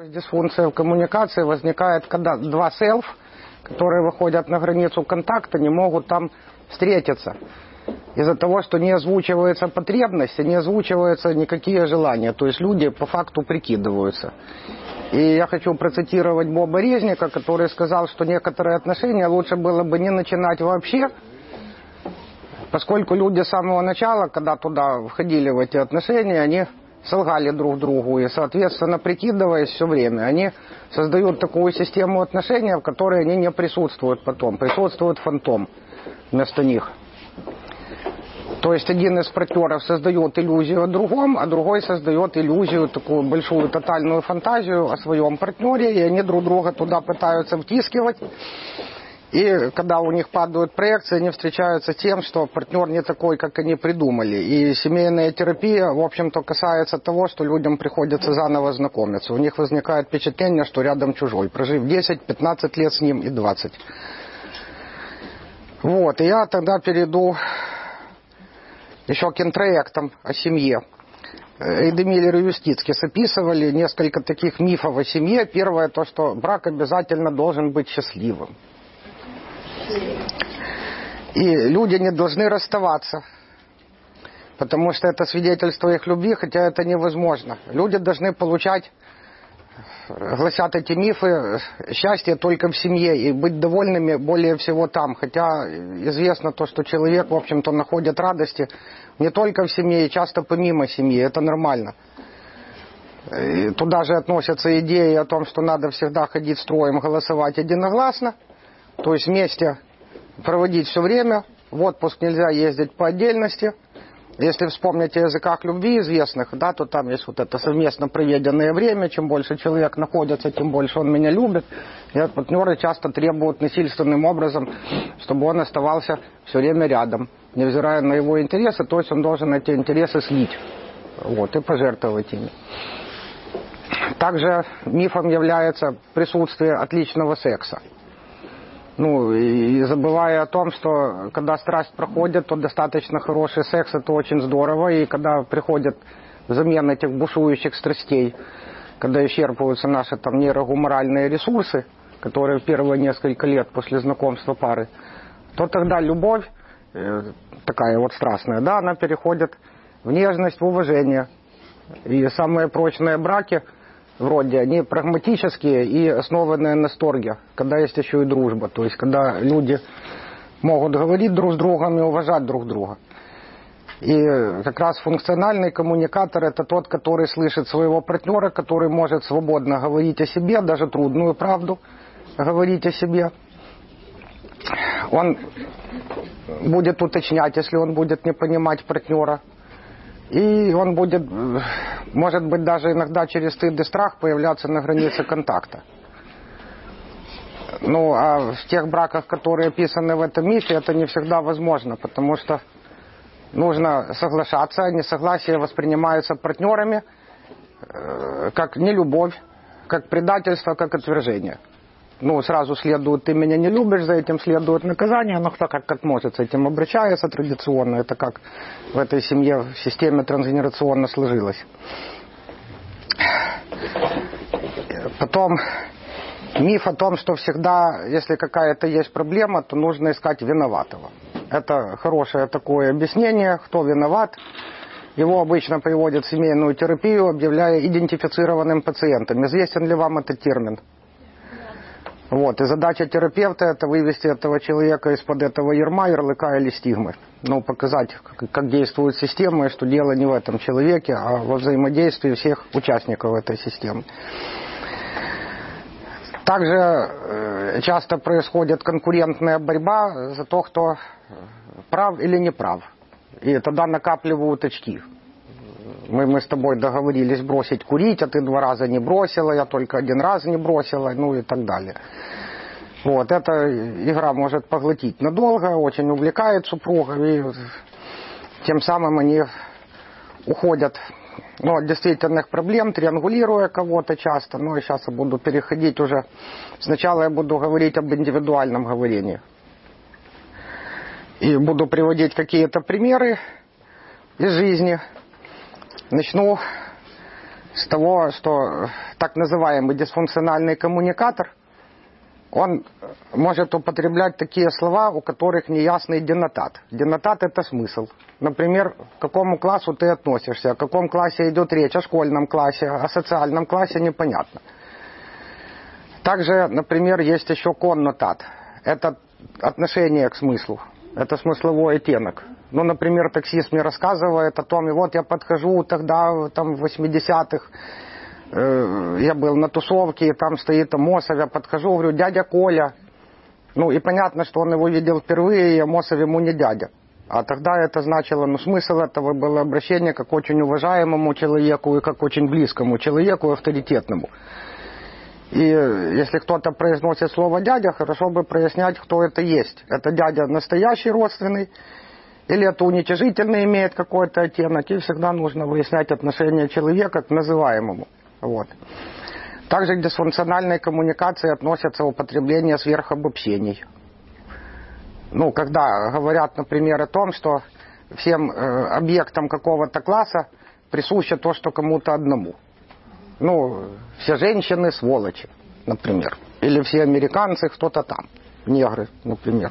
Дисфункция в коммуникации возникает, когда два селф, которые выходят на границу контакта, не могут там встретиться. Из-за того, что не озвучивается потребность, не озвучиваются никакие желания. То есть люди по факту прикидываются. И я хочу процитировать Боба Резника, который сказал, что некоторые отношения лучше было бы не начинать вообще, поскольку люди с самого начала, когда туда входили в эти отношения, они солгали друг другу и, соответственно, прикидываясь все время, они создают такую систему отношений, в которой они не присутствуют потом, присутствует фантом вместо них. То есть один из партнеров создает иллюзию о другом, а другой создает иллюзию, такую большую тотальную фантазию о своем партнере, и они друг друга туда пытаются втискивать. И когда у них падают проекции, они встречаются с тем, что партнер не такой, как они придумали. И семейная терапия, в общем-то, касается того, что людям приходится заново знакомиться. У них возникает впечатление, что рядом чужой, прожив 10-15 лет с ним и 20. Вот, и я тогда перейду еще к интроектам о семье. Эйдемиллер и Юстицкис описывали несколько таких мифов о семье. Первое, то, что брак обязательно должен быть счастливым. И люди не должны расставаться, потому что это свидетельство их любви, хотя это невозможно. Люди должны получать, гласят эти мифы, счастье только в семье и быть довольными более всего там. Хотя известно то, что человек, в общем-то, находит радости не только в семье и часто помимо семьи. Это нормально. И туда же относятся идеи о том, что надо всегда ходить строем, голосовать единогласно. То есть вместе проводить все время. В отпуск нельзя ездить по отдельности. Если вспомнить о языках любви известных, да, то там есть вот это совместно проведенное время. Чем больше человек находится, тем больше он меня любит. И от партнера часто требуют насильственным образом, чтобы он оставался все время рядом, невзирая на его интересы. То есть он должен эти интересы слить, вот, и пожертвовать ими. Также мифом является присутствие отличного секса. Ну, и забывая о том, что когда страсть проходит, то достаточно хороший секс, это очень здорово. И когда приходит взамен этих бушующих страстей, когда исчерпываются наши там нейрогуморальные ресурсы, которые в первые несколько лет после знакомства пары, то тогда любовь, такая вот страстная, да, она переходит в нежность, в уважение. И самые прочные браки вроде, они прагматические и основанные на сторге, когда есть еще и дружба, то есть когда люди могут говорить друг с другом и уважать друг друга. И как раз функциональный коммуникатор — это тот, который слышит своего партнера, который может свободно говорить о себе, даже трудную правду говорить о себе. Он будет уточнять, если он будет не понимать партнера. И он будет, может быть, даже иногда через стыд и страх появляться на границе контакта. Ну, а в тех браках, которые описаны в этом мифе, это не всегда возможно, потому что нужно соглашаться, несогласие воспринимается партнерами как нелюбовь, как предательство, как отвержение. Ну, сразу следует, ты меня не любишь, за этим следует наказание, но кто как может с этим обращается традиционно, это как в этой семье, в системе трансгенерационно сложилось. Потом миф о том, что всегда, если какая-то есть проблема, то нужно искать виноватого. Это хорошее такое объяснение, кто виноват. Его обычно приводят в семейную терапию, объявляя идентифицированным пациентом. Известен ли вам этот термин? Вот, и задача терапевта — это вывести этого человека из-под этого ярма, ярлыка или стигмы. Ну, показать, как действует система, и что дело не в этом человеке, а во взаимодействии всех участников этой системы. Также часто происходит конкурентная борьба за то, кто прав или не прав. И тогда накапливают очки. Мы с тобой договорились бросить курить, а ты 2 раза не бросила, я только 1 раз не бросила, ну и так далее. Вот, эта игра может поглотить надолго, очень увлекает супругов, и тем самым они уходят, ну, от действительных проблем, триангулируя кого-то часто. Ну и сейчас я буду переходить уже. Сначала я буду говорить об индивидуальном говорении. И буду приводить какие-то примеры из жизни. Начну с того, что так называемый дисфункциональный коммуникатор, он может употреблять такие слова, у которых неясный денотат. Денотат – это смысл. Например, к какому классу ты относишься, о каком классе идет речь, о школьном классе, о социальном классе непонятно. Также, например, есть еще коннотат. Это отношение к смыслу. Это смысловой оттенок. Ну, например, таксист мне рассказывает о том, и вот я подхожу тогда, там, в 80-х, я был на тусовке, и там стоит Амосов, я подхожу, говорю, дядя Коля. Ну, и понятно, что он его видел впервые, и Амосов ему не дядя. А тогда это значило, ну, смысл этого было обращение как к очень уважаемому человеку и как к очень близкому человеку, авторитетному. И если кто-то произносит слово «дядя», хорошо бы прояснять, кто это есть. Это дядя настоящий родственный, или это уничижительно имеет какой-то оттенок, и всегда нужно выяснять отношение человека к называемому. Вот. Также к дисфункциональной коммуникации относятся употребление сверхобобщений. Ну, когда говорят, например, о том, что всем объектам какого-то класса присуще то, что кому-то одному. Ну, все женщины сволочи, например. Или все американцы кто-то там. Негры, например.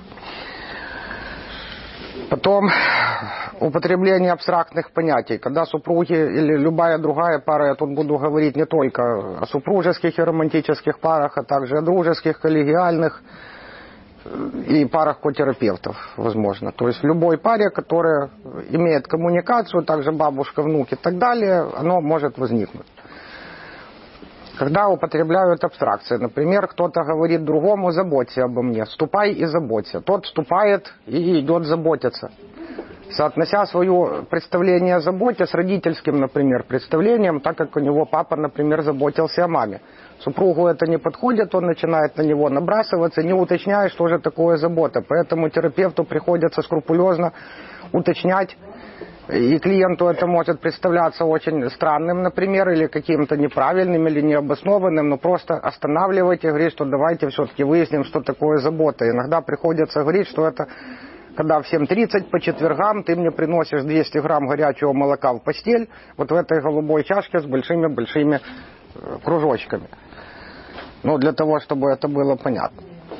Потом употребление абстрактных понятий. Когда супруги или любая другая пара, я тут буду говорить не только о супружеских и романтических парах, а также о дружеских, коллегиальных и парах котерапевтов, возможно. То есть в любой паре, которая имеет коммуникацию, также бабушка, внук и так далее, оно может возникнуть. Когда употребляют абстракции, например, кто-то говорит другому: заботься обо мне, ступай и заботься. Тот ступает и идет заботиться. Соотнося свое представление о заботе с родительским, например, представлением, так как у него папа, например, заботился о маме. Супругу это не подходит, он начинает на него набрасываться, не уточняя, что же такое забота. Поэтому терапевту приходится скрупулезно уточнять. И клиенту это может представляться очень странным, например, или каким-то неправильным, или необоснованным, но просто останавливать и говорить, что давайте все-таки выясним, что такое забота. Иногда приходится говорить, что это когда в 7:30 по четвергам ты мне приносишь 200 грамм горячего молока в постель, вот в этой голубой чашке с большими-большими кружочками. Ну, для того, чтобы это было понятно.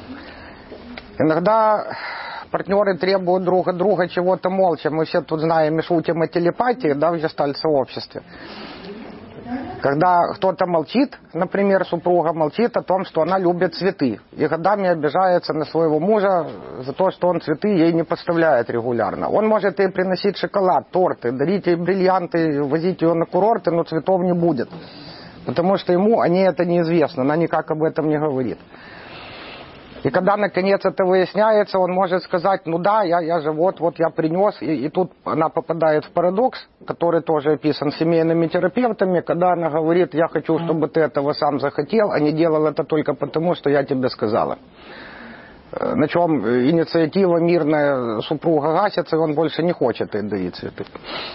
Иногда партнеры требуют друг от друга чего-то молча. Мы все тут знаем и шутим о телепатии, да, в гештальт-сообществе. Когда кто-то молчит, например, супруга молчит о том, что она любит цветы, и годами обижается на своего мужа за то, что он цветы ей не поставляет регулярно. Он может ей приносить шоколад, торты, дарить ей бриллианты, возить ее на курорты, но цветов не будет. Потому что ему о ней это неизвестно, она никак об этом не говорит. И когда, наконец, это выясняется, он может сказать: ну да, я же вот я принес. И тут она попадает в парадокс, который тоже описан семейными терапевтами, когда она говорит: я хочу, чтобы ты этого сам захотел, а не делал это только потому, что я тебе сказала. На чем инициатива мирная супруга гасится, и он больше не хочет ей дарить цветы.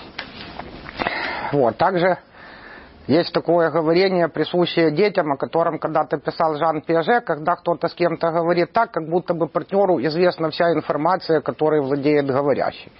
Вот, также есть такое говорение, присущее детям, о котором когда-то писал Жан Пиаже, когда кто-то с кем-то говорит так, как будто бы партнеру известна вся информация, которой владеет говорящий.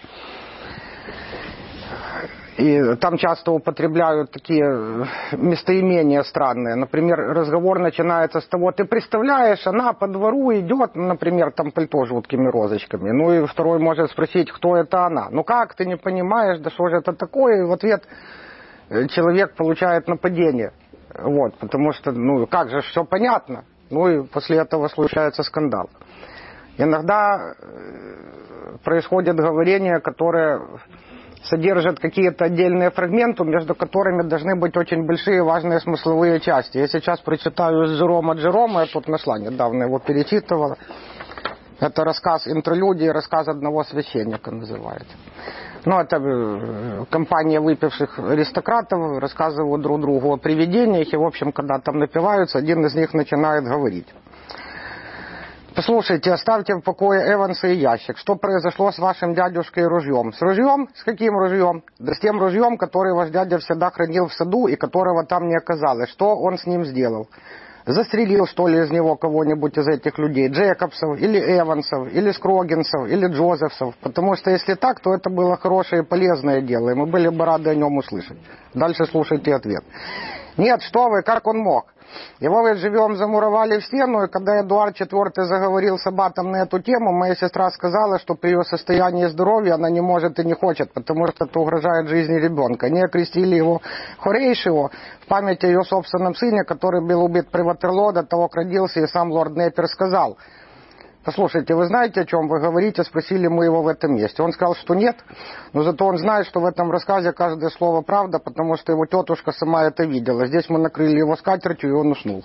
И там часто употребляют такие местоимения странные. Например, разговор начинается с того: ты представляешь, она по двору идет, например, там пальто с жуткими розочками. Ну и второй может спросить, кто это она. Ну как, ты не понимаешь, да что же это такое? И в ответ человек получает нападение. Вот, потому что, ну, как же, все понятно. Ну, и после этого случается скандал. Иногда происходит говорение, которое содержит какие-то отдельные фрагменты, между которыми должны быть очень большие важные смысловые части. Я сейчас прочитаю из Джерома, я тут нашла, недавно его перечитывала. Это рассказ интерлюдии, рассказ одного священника называется. Ну, это компания выпивших аристократов рассказывают друг другу о привидениях, и, в общем, когда там напиваются, один из них начинает говорить: послушайте, оставьте в покое Эванса и ящик. Что произошло с вашим дядюшкой и ружьем? С ружьем? С каким ружьем? Да с тем ружьем, который ваш дядя всегда хранил в саду и которого там не оказалось. Что он с ним сделал? Застрелил, что ли, из него кого-нибудь из этих людей? Джекобсов, или Эвансов, или Скрогинсов, или Джозефсов. Потому что если так, то это было хорошее и полезное дело, и мы были бы рады о нем услышать. Дальше слушайте ответ. Нет, что вы, как он мог? Его, говорит, живем замуровали в стену, и когда Эдуард IV заговорил с аббатом на эту тему, моя сестра сказала, что при ее состоянии здоровья она не может и не хочет, потому что это угрожает жизни ребенка. Они окрестили его Хорейшио в память о ее собственном сыне, который был убит при Ватерлоо, до того, как родился, и сам лорд Неппер сказал: послушайте, вы знаете, о чем вы говорите? Спросили мы его в этом месте. Он сказал, что нет, но зато он знает, что в этом рассказе каждое слово правда, потому что его тетушка сама это видела. Здесь мы накрыли его скатертью, и он уснул.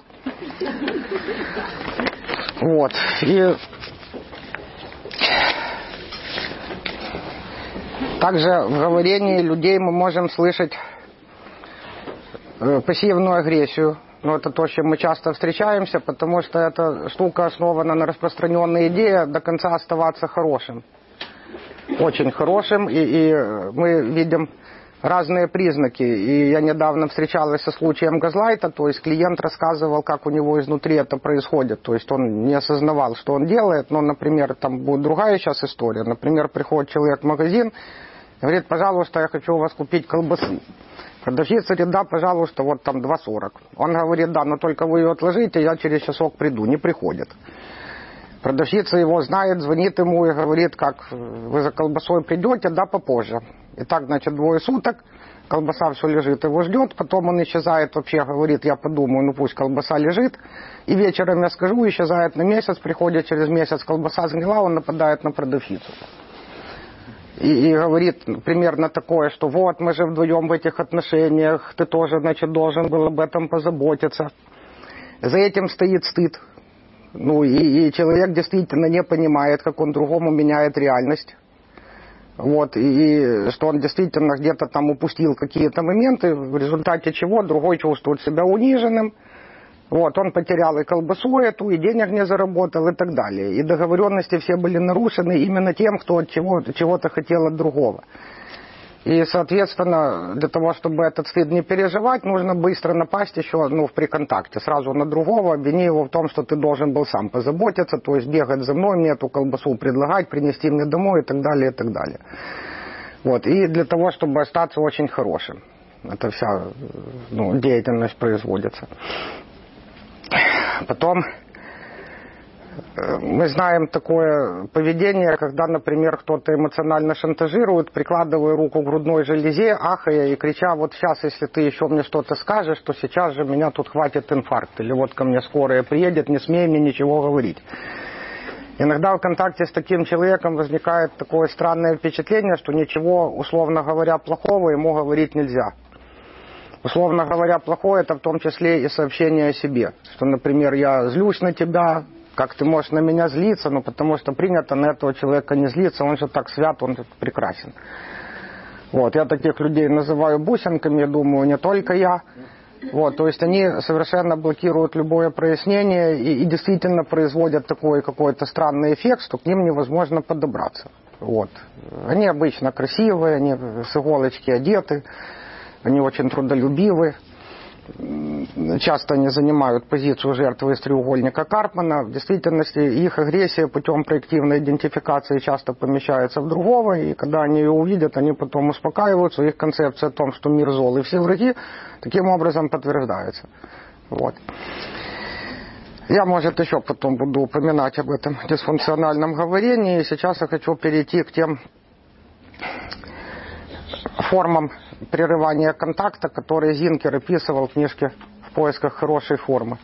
Вот. И также в говорении людей мы можем слышать пассивную агрессию. Но это то, с чем мы часто встречаемся, потому что эта штука основана на распространенной идее до конца оставаться хорошим. Очень хорошим. И мы видим разные признаки. И я недавно встречалась со случаем газлайта, то есть клиент рассказывал, как у него изнутри это происходит. То есть он не осознавал, что он делает. Но, например, там будет другая сейчас история. Например, приходит человек в магазин, говорит: пожалуйста, я хочу у вас купить колбасы. Продавщица говорит: да, пожалуйста, вот там 2,40. Он говорит: да, но только вы ее отложите, я через часок приду. Не приходит. Продавщица его знает, звонит ему и говорит: как вы за колбасой придете? Да, попозже. И так, значит, 2 суток, колбаса все лежит, его ждет, потом он исчезает вообще, говорит: я подумаю, ну пусть колбаса лежит. И вечером я скажу, исчезает на месяц, приходит через месяц, колбаса сгнила, он нападает на продавщицу. И говорит примерно такое, что вот мы же вдвоем в этих отношениях, ты тоже, значит, должен был об этом позаботиться. За этим стоит стыд. Ну и человек действительно не понимает, как он другому меняет реальность. Вот, и что он действительно где-то там упустил какие-то моменты, в результате чего другой чувствует себя униженным. Вот, он потерял и колбасу эту, и денег не заработал, и так далее. И договоренности все были нарушены именно тем, кто от чего-то хотел от другого. И, соответственно, для того, чтобы этот стыд не переживать, нужно быстро напасть еще, при контакте, сразу на другого, обвини его в том, что ты должен был сам позаботиться, то есть бегать за мной, мне эту колбасу предлагать, принести мне домой, и так далее, и так далее. Вот, и для того, чтобы остаться очень хорошим. Это вся деятельность производится. Потом мы знаем такое поведение, когда, например, кто-то эмоционально шантажирует, прикладывая руку к грудной железе, ахая и крича: вот сейчас, если ты еще мне что-то скажешь, то сейчас же меня тут хватит инфаркт. Или вот ко мне скорая приедет, не смей мне ничего говорить. Иногда в контакте с таким человеком возникает такое странное впечатление, что ничего, условно говоря, плохого ему говорить нельзя. Условно говоря, плохое — это в том числе и сообщение о себе. Что, например, я злюсь на тебя, как ты можешь на меня злиться, потому что принято на этого человека не злиться, он же так свят, он же прекрасен. Вот, я таких людей называю бусинками, я думаю, не только я. Вот, то есть они совершенно блокируют любое прояснение и действительно производят такой какой-то странный эффект, что к ним невозможно подобраться. Вот. Они обычно красивые, они с иголочки одеты. Они очень трудолюбивы. Часто они занимают позицию жертвы из треугольника Карпмана. В действительности их агрессия путем проективной идентификации часто помещается в другого, и когда они ее увидят, они потом успокаиваются. Их концепция о том, что мир зол и все враги, таким образом подтверждается. Вот. Я, может, еще потом буду упоминать об этом дисфункциональном говорении. Сейчас я хочу перейти к тем формам прерывания контакта, которые Зинкер описывал в книжке «В поисках хорошей формы».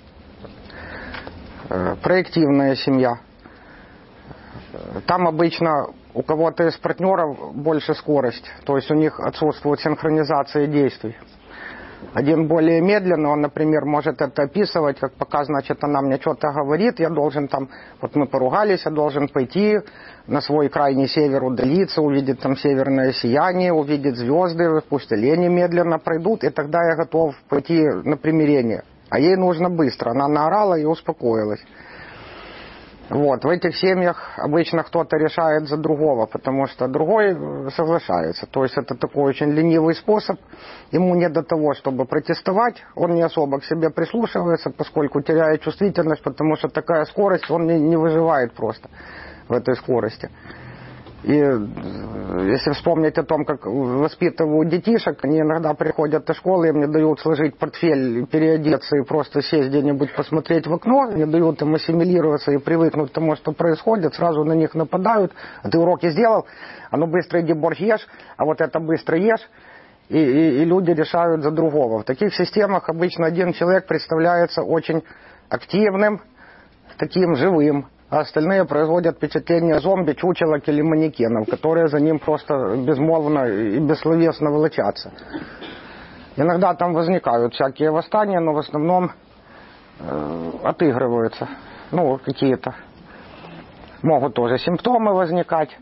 Проективная семья. Там обычно у кого-то из партнеров больше скорость, то есть у них отсутствует синхронизация действий. Один более медленно, он, например, может это описывать, как пока, значит, она мне что-то говорит, я должен там, вот мы поругались, я должен пойти на свой крайний север, удалиться, увидеть там северное сияние, увидеть звезды, пусть олени медленно пройдут, и тогда я готов пойти на примирение. А ей нужно быстро, она наорала и успокоилась. Вот, в этих семьях обычно кто-то решает за другого, потому что другой соглашается. То есть это такой очень ленивый способ. Ему не до того, чтобы протестовать, он не особо к себе прислушивается, поскольку теряет чувствительность, потому что такая скорость, он не выживает просто в этой скорости. И если вспомнить о том, как воспитывают детишек, они иногда приходят из школы, им не дают сложить портфель, переодеться и просто сесть где-нибудь посмотреть в окно, не дают им ассимилироваться и привыкнуть к тому, что происходит, сразу на них нападают. А ты уроки сделал, а ну быстро иди борщ ешь, а вот это быстро ешь. И люди решают за другого. В таких системах обычно один человек представляется очень активным, таким живым, а остальные производят впечатление зомби, чучелок или манекенов, которые за ним просто безмолвно и бессловесно волочатся. Иногда там возникают всякие восстания, но в основном отыгрываются. Ну, какие-то. Могут тоже симптомы возникать.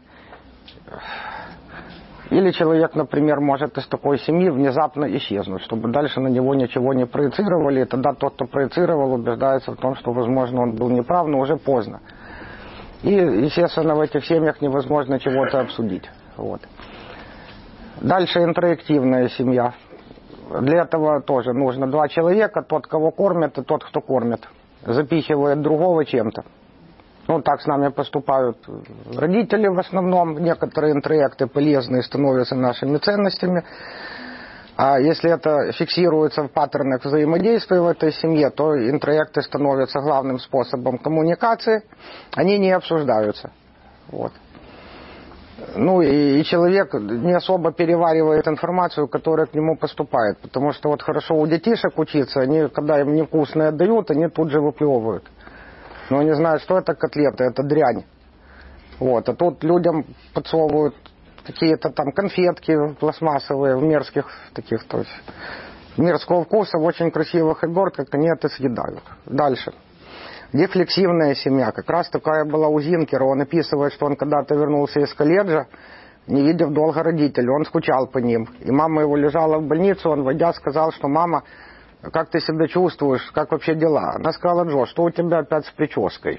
Или человек, например, может из такой семьи внезапно исчезнуть, чтобы дальше на него ничего не проецировали, и тогда тот, кто проецировал, убеждается в том, что, возможно, он был неправ, но уже поздно. И, естественно, в этих семьях невозможно чего-то обсудить. Вот. Дальше интроективная семья. Для этого тоже нужно 2 человека, тот, кого кормят, и тот, кто кормит. Запихивает другого чем-то. Ну, так с нами поступают родители в основном. Некоторые интроекты полезные становятся нашими ценностями. А если это фиксируется в паттернах взаимодействия в этой семье, то интроекты становятся главным способом коммуникации. Они не обсуждаются. Вот. Ну и человек не особо переваривает информацию, которая к нему поступает. Потому что вот хорошо у детишек учиться, они, когда им невкусное дают, они тут же выплевывают. Но они знают, что это котлеты, это дрянь. Вот. А тут людям подсовывают какие-то там конфетки пластмассовые в мерзких таких, то есть мерзкого вкуса, в очень красивых обертках, они это съедают. Дальше. Дефлексивная семья. Как раз такая была у Зинкера. Он описывает, что он когда-то вернулся из колледжа, не видев долго родителей. Он скучал по ним. И мама его лежала в больнице, он, войдя, сказал, что мама, как ты себя чувствуешь, как вообще дела? Она сказала: Джо, что у тебя опять с прической?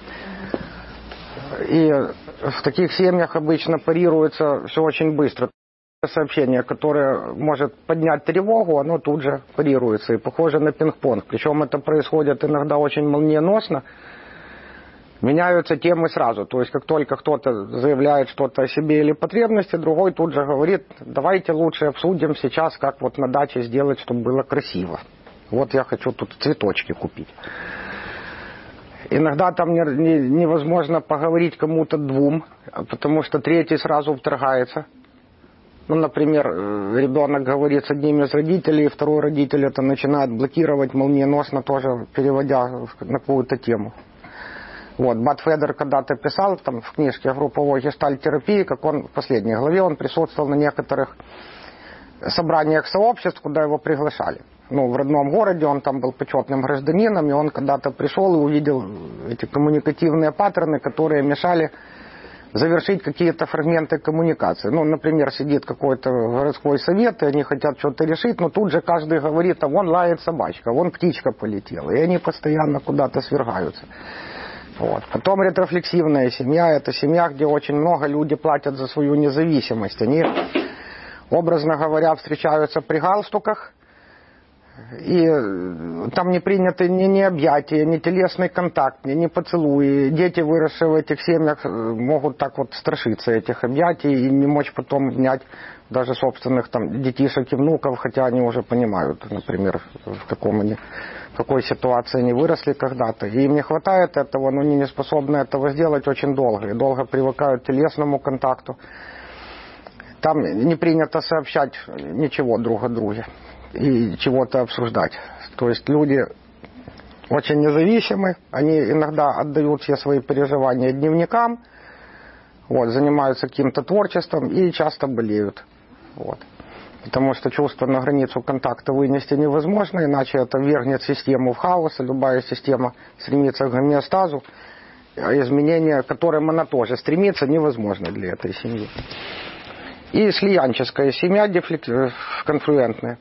И в таких семьях обычно парируется все очень быстро. Сообщение, которое может поднять тревогу, оно тут же парируется. И похоже на пинг-понг. Причем это происходит иногда очень молниеносно. Меняются темы сразу. То есть как только кто-то заявляет что-то о себе или потребности, другой тут же говорит: давайте лучше обсудим сейчас, как вот на даче сделать, чтобы было красиво. Вот я хочу тут цветочки купить. Иногда там невозможно поговорить кому-то 2, потому что третий сразу вторгается. Ну, например, ребенок говорит с одним из родителей, и второй родитель это начинает блокировать молниеносно, тоже переводя на какую-то тему. Вот, Бат Федер когда-то писал там в книжке групповой гештальт-терапии, как он в последней главе, он присутствовал на некоторых собраниях сообществ, куда его приглашали. Ну, в родном городе он там был почетным гражданином, и он когда-то пришел и увидел эти коммуникативные паттерны, которые мешали завершить какие-то фрагменты коммуникации. Ну, например, сидит какой-то городской совет, и они хотят что-то решить, но тут же каждый говорит: а вон лает собачка, вон птичка полетела, и они постоянно куда-то свергаются. Вот. Потом ретрофлексивная семья, это семья, где очень много люди платят за свою независимость. Они, образно говоря, встречаются при галстуках, и там не приняты ни объятия, ни телесный контакт, ни поцелуи. Дети, выросшие в этих семьях, могут так вот страшиться этих объятий и не мочь потом обнять даже собственных там детишек и внуков, хотя они уже понимают, например, в какой ситуации они выросли когда-то. И им не хватает этого, но они не способны этого сделать очень долго. И долго привыкают к телесному контакту. Там не принято сообщать ничего друг о друге и чего-то обсуждать. То есть люди очень независимы, они иногда отдают все свои переживания дневникам, вот, занимаются каким-то творчеством и часто болеют. Вот. Потому что чувство на границу контакта вынести невозможно, иначе это ввергнет систему в хаос, и любая система стремится к гомеостазу, а изменения, к которым она тоже стремится, невозможно для этой семьи. И слиянческая семья, конфлюентная.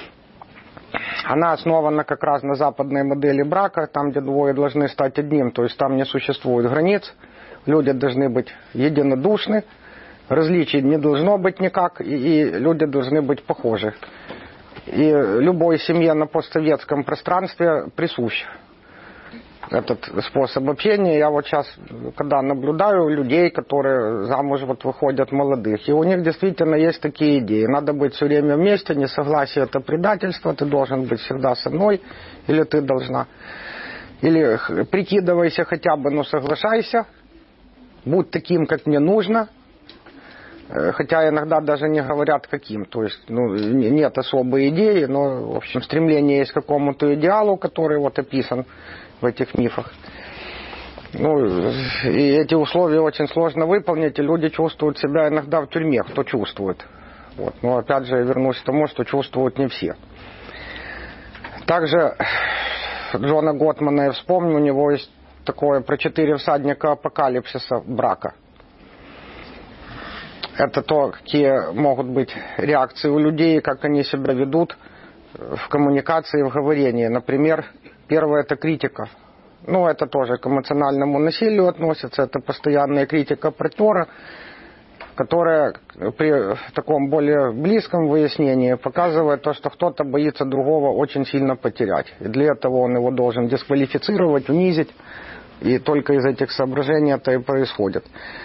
Она основана как раз на западной модели брака, там, где двое должны стать одним, то есть там не существует границ, люди должны быть единодушны, различий не должно быть никак, и люди должны быть похожи. И любой семье на постсоветском пространстве присущ этот способ общения. Я вот сейчас, когда наблюдаю людей, которые замуж вот выходят молодых, и у них действительно есть такие идеи. Надо быть все время вместе, несогласие — это предательство, ты должен быть всегда со мной, или ты должна. Или прикидывайся хотя бы, но соглашайся, будь таким, как мне нужно. Хотя иногда даже не говорят каким. То есть нет особой идеи, но, в общем, стремление есть к какому-то идеалу, который вот описан в этих мифах. И эти условия очень сложно выполнить, и люди чувствуют себя иногда в тюрьме, кто чувствует. Вот. Но опять же я вернусь к тому, что чувствуют не все. Также Джона Готмана я вспомню, у него есть такое про 4 всадника апокалипсиса брака. Это то, какие могут быть реакции у людей, как они себя ведут в коммуникации, в говорении. Например, первое — это критика. Это тоже к эмоциональному насилию относится. Это постоянная критика партнера, которая при таком более близком выяснении показывает то, что кто-то боится другого очень сильно потерять. И для этого он его должен дисквалифицировать, унизить. И только из этих соображений это и происходит.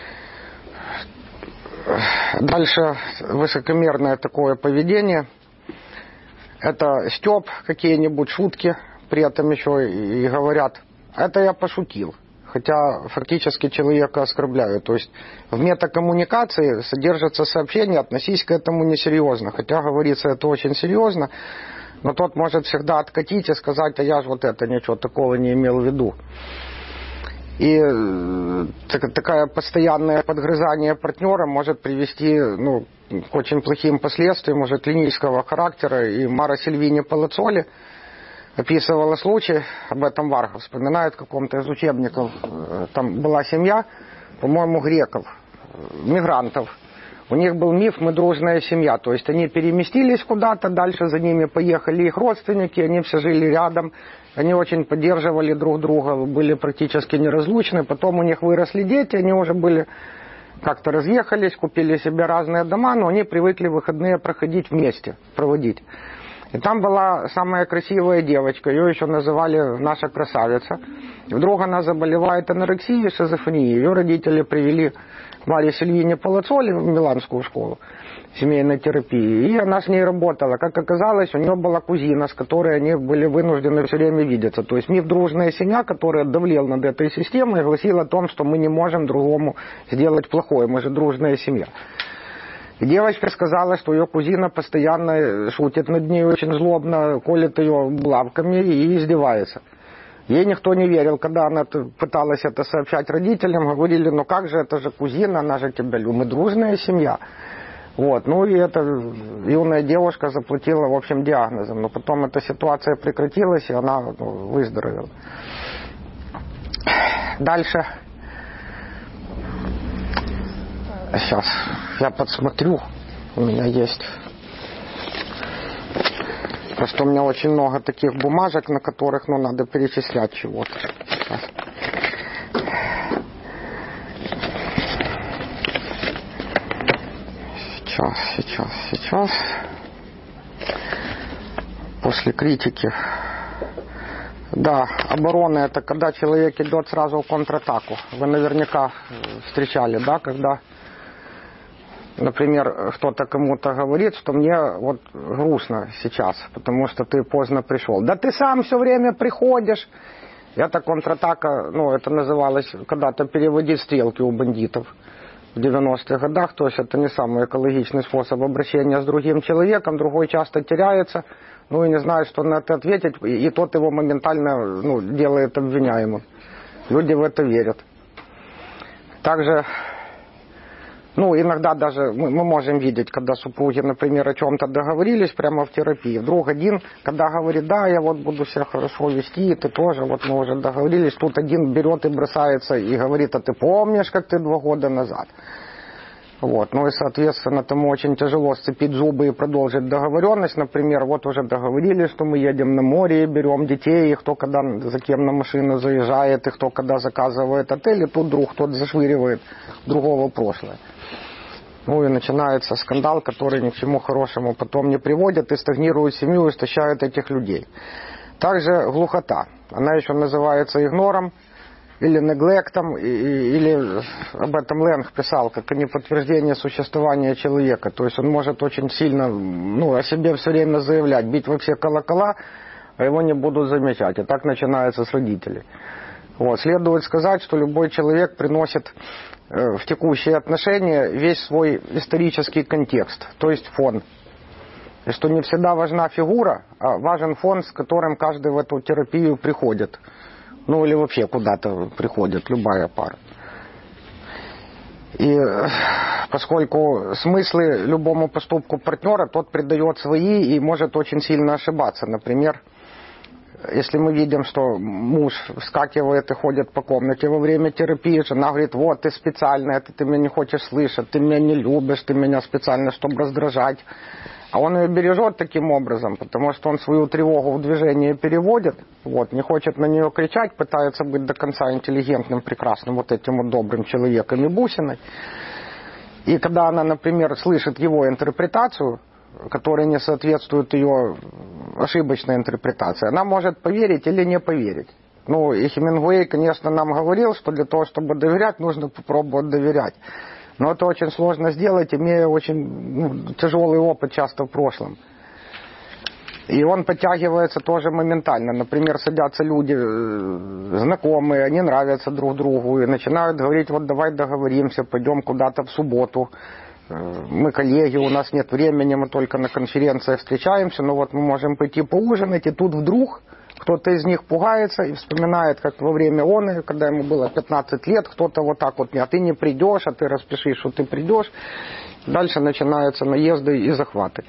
Дальше высокомерное такое поведение. Это стёб, какие-нибудь шутки, при этом еще и говорят: это я пошутил. Хотя фактически человека оскорбляют. То есть в метакоммуникации содержится сообщение: относись к этому несерьезно. Хотя говорится это очень серьезно, но тот может всегда откатить и сказать: а я же вот это ничего такого не имел в виду. И такое постоянное подгрызание партнера может привести к очень плохим последствиям уже клинического характера. И Мара Сильвини Палаццоли описывала случай, об этом Варга вспоминает в каком-то из учебников. Там была семья, по-моему, греков, мигрантов. У них был миф «мы дружная семья». То есть они переместились куда-то, дальше за ними поехали их родственники, они все жили рядом. Они очень поддерживали друг друга, были практически неразлучны. Потом у них выросли дети, они уже были как-то разъехались, купили себе разные дома, но они привыкли выходные проходить вместе, проводить. И там была самая красивая девочка, ее еще называли «наша красавица». И вдруг она заболевает анорексией, шизофренией. Ее родители привели Маре Сильвини Палаццоли в Миланскую школу семейной терапии, и она с ней работала. Как оказалось, у нее была кузина, с которой они были вынуждены все время видеться. То есть миф «дружная семья», который давлел над этой системой, гласил о том, что мы не можем другому сделать плохое, мы же дружная семья. И девочка сказала, что ее кузина постоянно шутит над ней очень злобно, колет ее булавками и издевается. Ей никто не верил, когда она пыталась это сообщать родителям, говорили: как же, это же кузина, она же тебя любит, мы дружная семья. Вот. И эта юная девушка заплатила, в общем, диагнозом. Но потом эта ситуация прекратилась, и она выздоровела. Дальше. Сейчас я подсмотрю. У меня есть. Просто у меня очень много таких бумажек, на которых надо перечислять чего-то. Сейчас. После критики. Да, оборона — это когда человек идет сразу в контратаку. Вы наверняка встречали, да, когда, например, кто-то кому-то говорит, что мне вот грустно сейчас, потому что ты поздно пришел. Да ты сам все время приходишь. Это контратака, это называлось когда-то переводить стрелки у бандитов в 90-х годах. То есть это не самый экологичный способ обращения с другим человеком. Другой часто теряется, и не знает, что на это ответить, и тот его моментально делает обвиняемым. Люди в это верят. Также иногда даже мы можем видеть, когда супруги, например, о чем-то договорились прямо в терапии. Вдруг один, когда говорит: да, я вот буду себя хорошо вести, ты тоже, вот мы уже договорились. Тут один берет и бросается и говорит: а ты помнишь, как ты 2 года назад? Вот. И, соответственно, тому очень тяжело сцепить зубы и продолжить договоренность. Например, вот уже договорились, что мы едем на море, берем детей, и кто когда за кем на машину заезжает, и кто когда заказывает отель, и тут вдруг тот зашвыривает другого в прошлое. И начинается скандал, который ни к чему хорошему потом не приводит, и стагнирует семью, истощает этих людей. Также глухота. Она еще называется игнором или неглектом, или об этом Ленг писал, как о неподтверждении существования человека. То есть он может очень сильно о себе все время заявлять, бить во все колокола, а его не будут замечать. И так начинается с родителей. Вот. Следует сказать, что любой человек приносит в текущие отношения весь свой исторический контекст, то есть фон. И что не всегда важна фигура, а важен фон, с которым каждый в эту терапию приходит. Или вообще куда-то приходит, любая пара. И поскольку смыслы любому поступку партнера, тот придает свои и может очень сильно ошибаться. Например, если мы видим, что муж вскакивает и ходит по комнате во время терапии, жена говорит: вот, ты специально, это ты меня не хочешь слышать, ты меня не любишь, ты меня специально, чтобы раздражать. А он ее бережет таким образом, потому что он свою тревогу в движение переводит, не хочет на нее кричать, пытается быть до конца интеллигентным, прекрасным, этим добрым человеком и бусиной. И когда она, например, слышит его интерпретацию, которая не соответствует ее ошибочной интерпретации, она может поверить или не поверить. И Хемингуэй, конечно, нам говорил, что для того, чтобы доверять, нужно попробовать доверять. Но это очень сложно сделать, имея очень тяжелый опыт часто в прошлом. И он подтягивается тоже моментально. Например, садятся люди знакомые, они нравятся друг другу и начинают говорить: вот давай договоримся, пойдем куда-то в субботу. Мы коллеги, у нас нет времени, мы только на конференциях встречаемся, но мы можем пойти поужинать, и тут вдруг кто-то из них пугается и вспоминает, как во время оны, когда ему было 15 лет, кто-то а ты не придешь, а ты распиши, что ты придешь. Дальше начинаются наезды и захваты.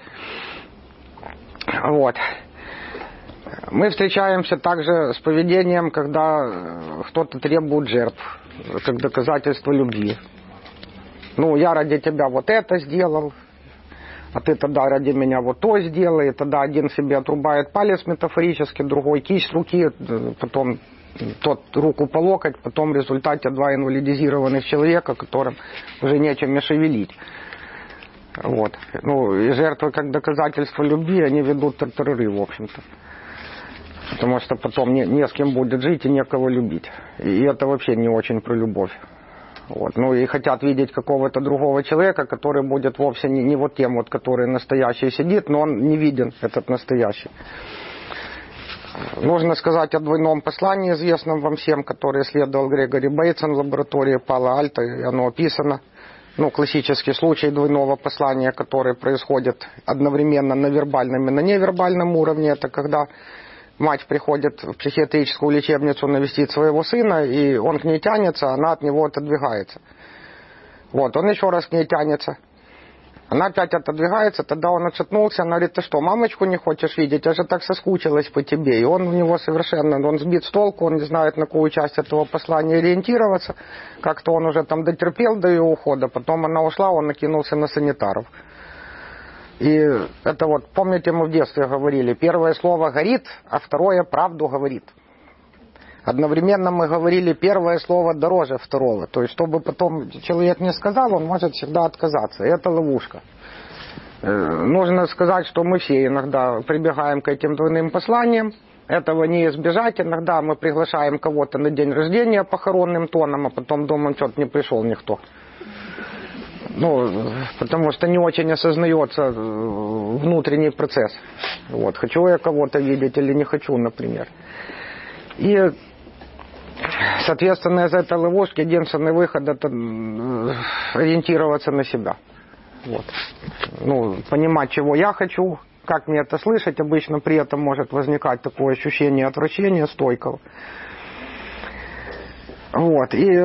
Мы встречаемся также с поведением, когда кто-то требует жертв, как доказательство любви. Я ради тебя это сделал, а ты тогда ради меня то сделай. И тогда один себе отрубает палец метафорически, другой кисть руки, потом тот руку по локоть, потом в результате два инвалидизированных человека, которым уже нечем шевелить. И жертвы как доказательство любви, они ведут тартарары, в общем-то. Потому что потом не с кем будет жить и некого любить. И это вообще не очень про любовь. И хотят видеть какого-то другого человека, который будет вовсе не тем, который настоящий сидит, но он не виден, этот настоящий. Нужно сказать о двойном послании, известном вам всем, которое исследовал Грегори Бейтсон в лаборатории Пало-Альто, и оно описано. Классический случай двойного послания, который происходит одновременно на вербальном и на невербальном уровне, это когда мать приходит в психиатрическую лечебницу навестить своего сына, и он к ней тянется, она от него отодвигается. Он еще раз к ней тянется. Она опять отодвигается, тогда он отшатнулся, она говорит: ты что, мамочку не хочешь видеть? Я же так соскучилась по тебе. И он у него он сбит с толку, он не знает, на какую часть этого послания ориентироваться. Как-то он уже дотерпел до ее ухода, потом она ушла, он накинулся на санитаров. И это помните, мы в детстве говорили, первое слово горит, а второе правду говорит. Одновременно мы говорили, первое слово дороже второго. То есть, чтобы потом человек не сказал, он может всегда отказаться. И это ловушка. Нужно сказать, что мы все иногда прибегаем к этим двойным посланиям. Этого не избежать. Иногда мы приглашаем кого-то на день рождения похоронным тоном, а потом думаем, что-то не пришел никто. Потому что не очень осознается внутренний процесс. Хочу я кого-то видеть или не хочу, например. И, соответственно, из этой ловушки единственный выход — это ориентироваться на себя. Понимать, чего я хочу, как мне это слышать. Обычно при этом может возникать такое ощущение отвращения стойкого. И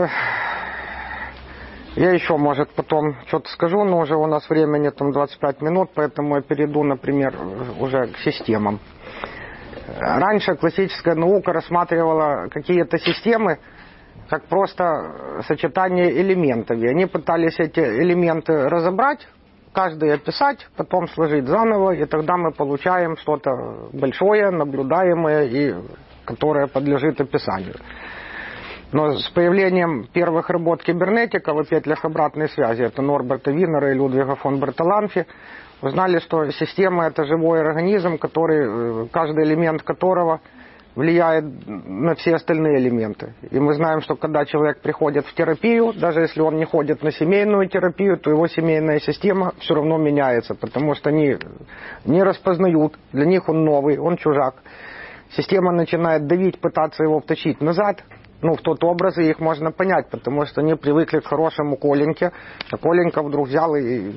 я еще, может, потом что-то скажу, но уже у нас времени 25 минут, поэтому я перейду, например, уже к системам. Раньше классическая наука рассматривала какие-то системы как просто сочетание элементов. И они пытались эти элементы разобрать, каждый описать, потом сложить заново, и тогда мы получаем что-то большое, наблюдаемое, и которое подлежит описанию. Но с появлением первых работ кибернетиков о петлях обратной связи, это Норберта Винера и Людвига фон Бартоланфи, узнали, что система — это живой организм, каждый элемент которого влияет на все остальные элементы. И мы знаем, что когда человек приходит в терапию, даже если он не ходит на семейную терапию, то его семейная система все равно меняется, потому что они не распознают, для них он новый, он чужак. Система начинает давить, пытаться его втащить назад, в тот образ, и их можно понять, потому что они привыкли к хорошему Коленьке, а Коленька вдруг взял и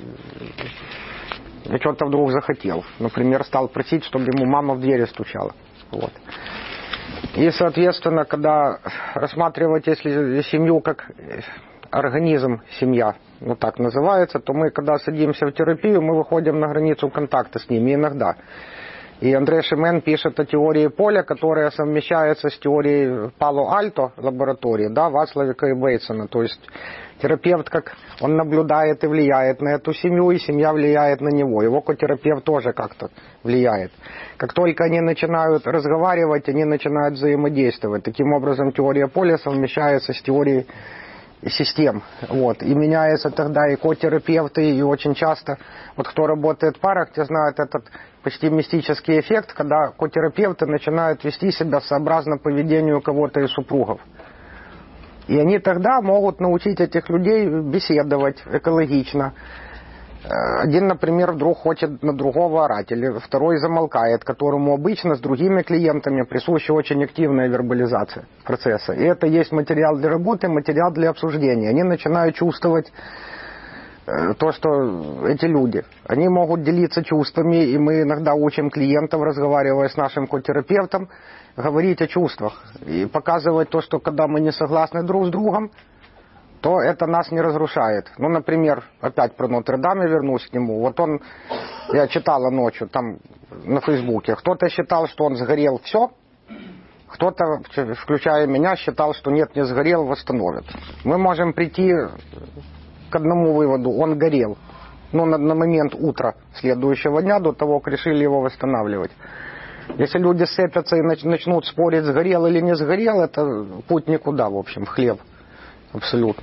что-то вдруг захотел. Например, стал просить, чтобы ему мама в двери стучала. Вот. И, соответственно, когда рассматривать, если семью как организм, семья, так называется, то мы, когда садимся в терапию, мы выходим на границу контакта с ними иногда. И Андрей Шемен пишет о теории поля, которая совмещается с теорией Пало-Альто лаборатории, Вацлавика и Бейтсона. То есть терапевт, как он наблюдает и влияет на эту семью, и семья влияет на него. Его котерапевт тоже как-то влияет. Как только они начинают разговаривать, они начинают взаимодействовать. Таким образом, теория поля совмещается с теорией систем. И меняется тогда и котерапевты, и очень часто, кто работает в парах, те знают этот почти мистический эффект, когда котерапевты начинают вести себя сообразно поведению кого-то из супругов. И они тогда могут научить этих людей беседовать экологично. Один, например, вдруг хочет на другого орать, или второй замолкает, которому обычно с другими клиентами присуща очень активная вербализация процесса. И это есть материал для работы, материал для обсуждения. Они начинают чувствовать то, что эти люди, они могут делиться чувствами, и мы иногда учим клиентов, разговаривая с нашим котерапевтом, говорить о чувствах и показывать то, что когда мы не согласны друг с другом, то это нас не разрушает. Например, опять про Нотр-Дам я вернусь к нему. Я читала ночью там на Фейсбуке, кто-то считал, что он сгорел, все, кто-то, включая меня, считал, что нет, не сгорел, восстановит. Мы можем прийти к одному выводу, он горел. На момент утра следующего дня, до того, как решили его восстанавливать. Если люди сцепятся и начнут спорить, сгорел или не сгорел, это путь никуда, в общем, в хлеб. Абсолютно.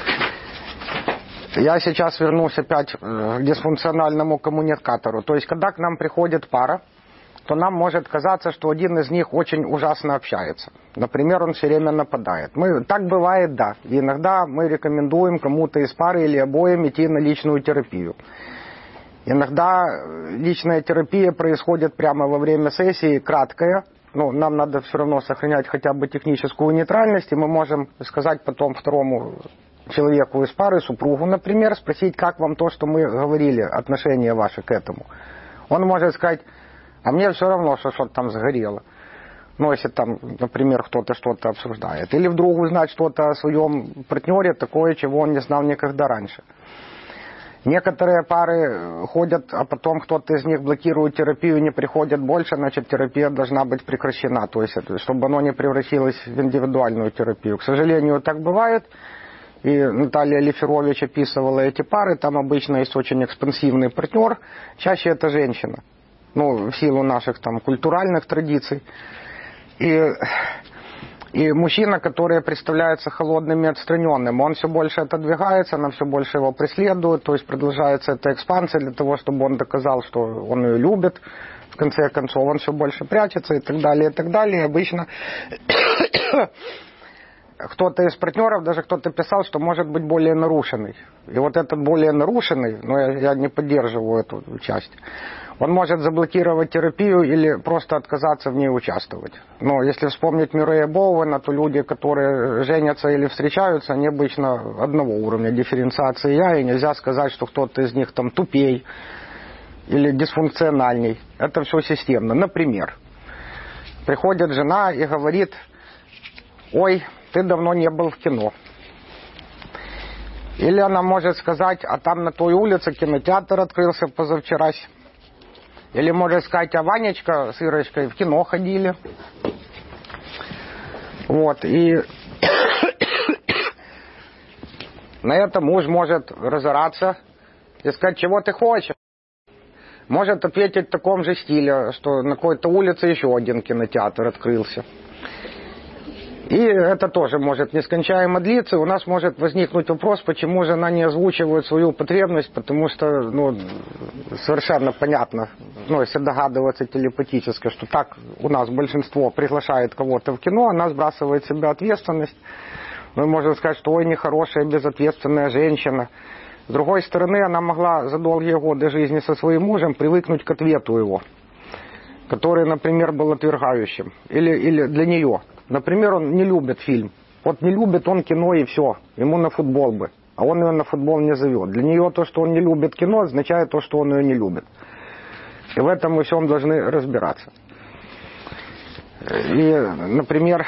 Я сейчас вернусь опять к дисфункциональному коммуникатору. То есть, когда к нам приходит пара, то нам может казаться, что один из них очень ужасно общается. Например, он все время нападает. Так бывает, да. И иногда мы рекомендуем кому-то из пары или обоим идти на личную терапию. Иногда личная терапия происходит прямо во время сессии, краткая. Нам надо все равно сохранять хотя бы техническую нейтральность, и мы можем сказать потом второму человеку из пары, супругу, например, спросить, как вам то, что мы говорили, отношение ваше к этому. Он может сказать, а мне все равно, что что-то там сгорело. Если там, например, кто-то что-то обсуждает. Или вдруг узнать что-то о своем партнере, такое, чего он не знал никогда раньше. Некоторые пары ходят, а потом кто-то из них блокирует терапию и не приходит больше, значит, терапия должна быть прекращена, то есть, чтобы оно не превратилось в индивидуальную терапию. К сожалению, так бывает, и Наталья Лиферович описывала эти пары, там обычно есть очень экспансивный партнер, чаще это женщина, в силу наших там культуральных традиций. И мужчина, который представляется холодным и отстраненным, он все больше отодвигается, она все больше его преследует, то есть продолжается эта экспансия для того, чтобы он доказал, что он ее любит. В конце концов, он все больше прячется и так далее, и так далее. И обычно кто-то из партнеров, даже кто-то писал, что может быть более нарушенный. И этот более нарушенный, я не поддерживаю эту часть, он может заблокировать терапию или просто отказаться в ней участвовать. Но если вспомнить Мюррея Боуэна, то люди, которые женятся или встречаются, они обычно одного уровня дифференциации «я», и нельзя сказать, что кто-то из них там тупей или дисфункциональней. Это все системно. Например, приходит жена и говорит, ой, ты давно не был в кино. Или она может сказать, а там на той улице кинотеатр открылся позавчера. Или может сказать, а Ванечка с Ирочкой в кино ходили. И на это муж может разораться и сказать, чего ты хочешь. Может ответить в таком же стиле, что на какой-то улице еще один кинотеатр открылся. И это тоже может нескончаемо длиться. У нас может возникнуть вопрос, почему же она не озвучивает свою потребность, потому что совершенно понятно, если догадываться телепатически, что так у нас большинство приглашает кого-то в кино, она сбрасывает с себя ответственность. Мы можем сказать, что ой, нехорошая, безответственная женщина. С другой стороны, она могла за долгие годы жизни со своим мужем привыкнуть к ответу его, который, например, был отвергающим. Или для нее. Например, он не любит фильм. Вот не любит он кино и все. Ему на футбол бы. А он ее на футбол не зовет. Для нее то, что он не любит кино, означает то, что он ее не любит. И в этом мы всем должны разбираться. И, например,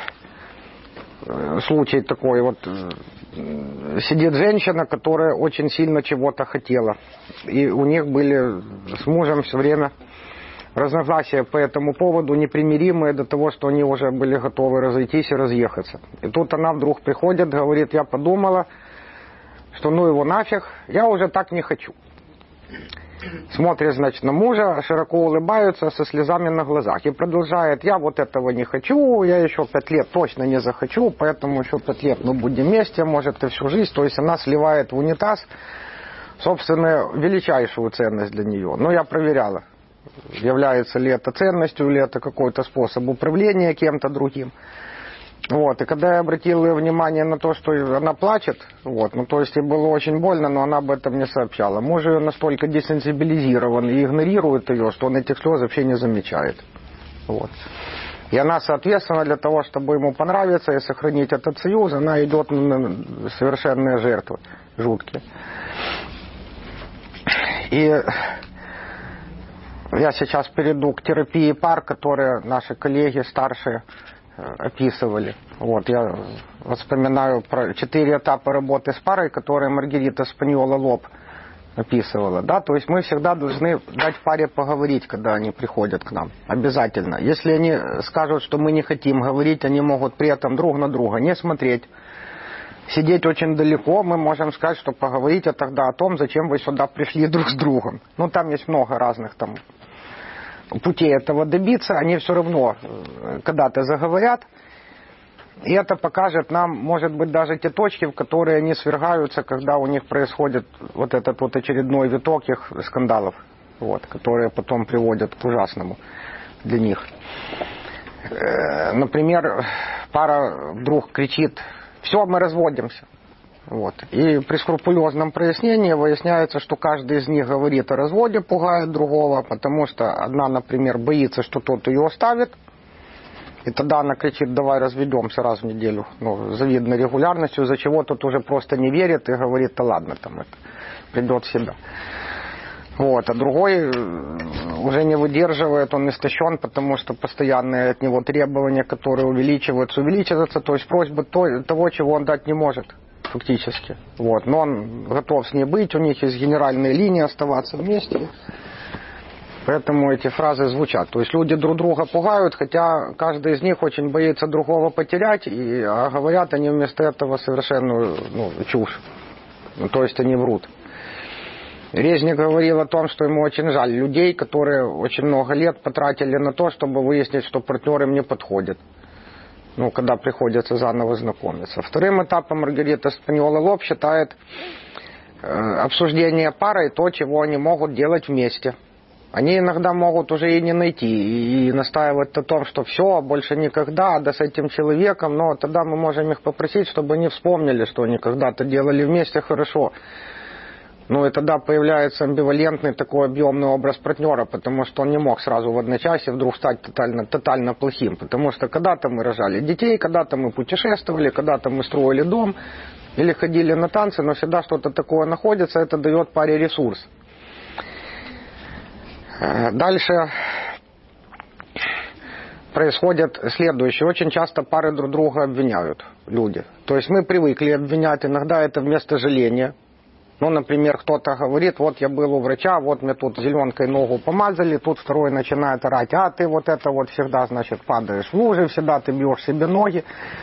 случай такой. Вот сидит женщина, которая очень сильно чего-то хотела. И у них были с мужем все время разногласия по этому поводу, непримиримые до того, что они уже были готовы разойтись и разъехаться. И тут она вдруг приходит, говорит, я подумала, что ну его нафиг, я уже так не хочу. Смотрит, значит, на мужа, широко улыбается, со слезами на глазах. И продолжает, я вот этого не хочу, я еще 5 лет точно не захочу, поэтому еще 5 лет мы будем вместе, может и всю жизнь. То есть она сливает в унитаз, собственно, величайшую ценность для нее. Но я проверяла. Является ли это ценностью, или это какой-то способ управления кем-то другим. Вот. И когда я обратил ее внимание на то, что она плачет, то есть ей было очень больно, но она об этом не сообщала. Муж ее настолько десенсибилизирован и игнорирует ее, что он этих слез вообще не замечает. Вот. И она, соответственно, для того, чтобы ему понравиться и сохранить этот союз, она идет на совершенные жертвы, жуткие. И я сейчас перейду к терапии пар, которые наши коллеги старшие описывали. Вот, я вспоминаю про 4 этапа работы с парой, которые Маргарита Спаньола-Лоб описывала. Да? То есть мы всегда должны дать паре поговорить, когда они приходят к нам. Обязательно. Если они скажут, что мы не хотим говорить, они могут при этом друг на друга не смотреть. Сидеть очень далеко, мы можем сказать, что поговорите тогда о том, зачем вы сюда пришли друг с другом. Там есть много разных путей этого добиться, они все равно когда-то заговорят. И это покажет нам, может быть, даже те точки, в которые они свергаются, когда у них происходит вот этот вот очередной виток их скандалов, которые потом приводят к ужасному для них. Например, пара вдруг кричит: все, мы разводимся. И при скрупулезном прояснении выясняется, что каждый из них говорит о разводе, пугает другого, потому что одна, например, боится, что тот ее оставит, и тогда она кричит: давай разведемся раз в неделю, с завидной регулярностью, из-за чего тот уже просто не верит и говорит: да ладно, это придет в себя. А другой уже не выдерживает, он истощен, потому что постоянные от него требования, которые увеличиваются, то есть просьба того, чего он дать не может, фактически. Но он готов с ней быть, у них есть генеральные линии, оставаться вместе. Поэтому эти фразы звучат. То есть люди друг друга пугают, хотя каждый из них очень боится другого потерять, а говорят они вместо этого совершенную чушь. То есть они врут. Резник говорил о том, что ему очень жаль людей, которые очень много лет потратили на то, чтобы выяснить, что партнер им не подходит. Когда приходится заново знакомиться. Вторым этапом Маргарита Спаньола-Лоб считает обсуждение парой то, чего они могут делать вместе. Они иногда могут уже и не найти, и настаивать на том, что все, больше никогда, да с этим человеком, но тогда мы можем их попросить, чтобы они вспомнили, что они когда-то делали вместе хорошо. И тогда появляется амбивалентный такой объемный образ партнера, потому что он не мог сразу в одночасье вдруг стать тотально плохим. Потому что когда-то мы рожали детей, когда-то мы путешествовали, когда-то мы строили дом или ходили на танцы, но всегда что-то такое находится, это дает паре ресурс. Дальше происходит следующее. Очень часто пары друг друга обвиняют, люди. То есть мы привыкли обвинять, иногда это вместо жаления. Например, кто-то говорит: вот я был у врача, вот мне тут зеленкой ногу помазали, тут второй начинает орать: а ты вот это вот всегда, значит, падаешь в лужи, всегда ты бьешь себе ноги.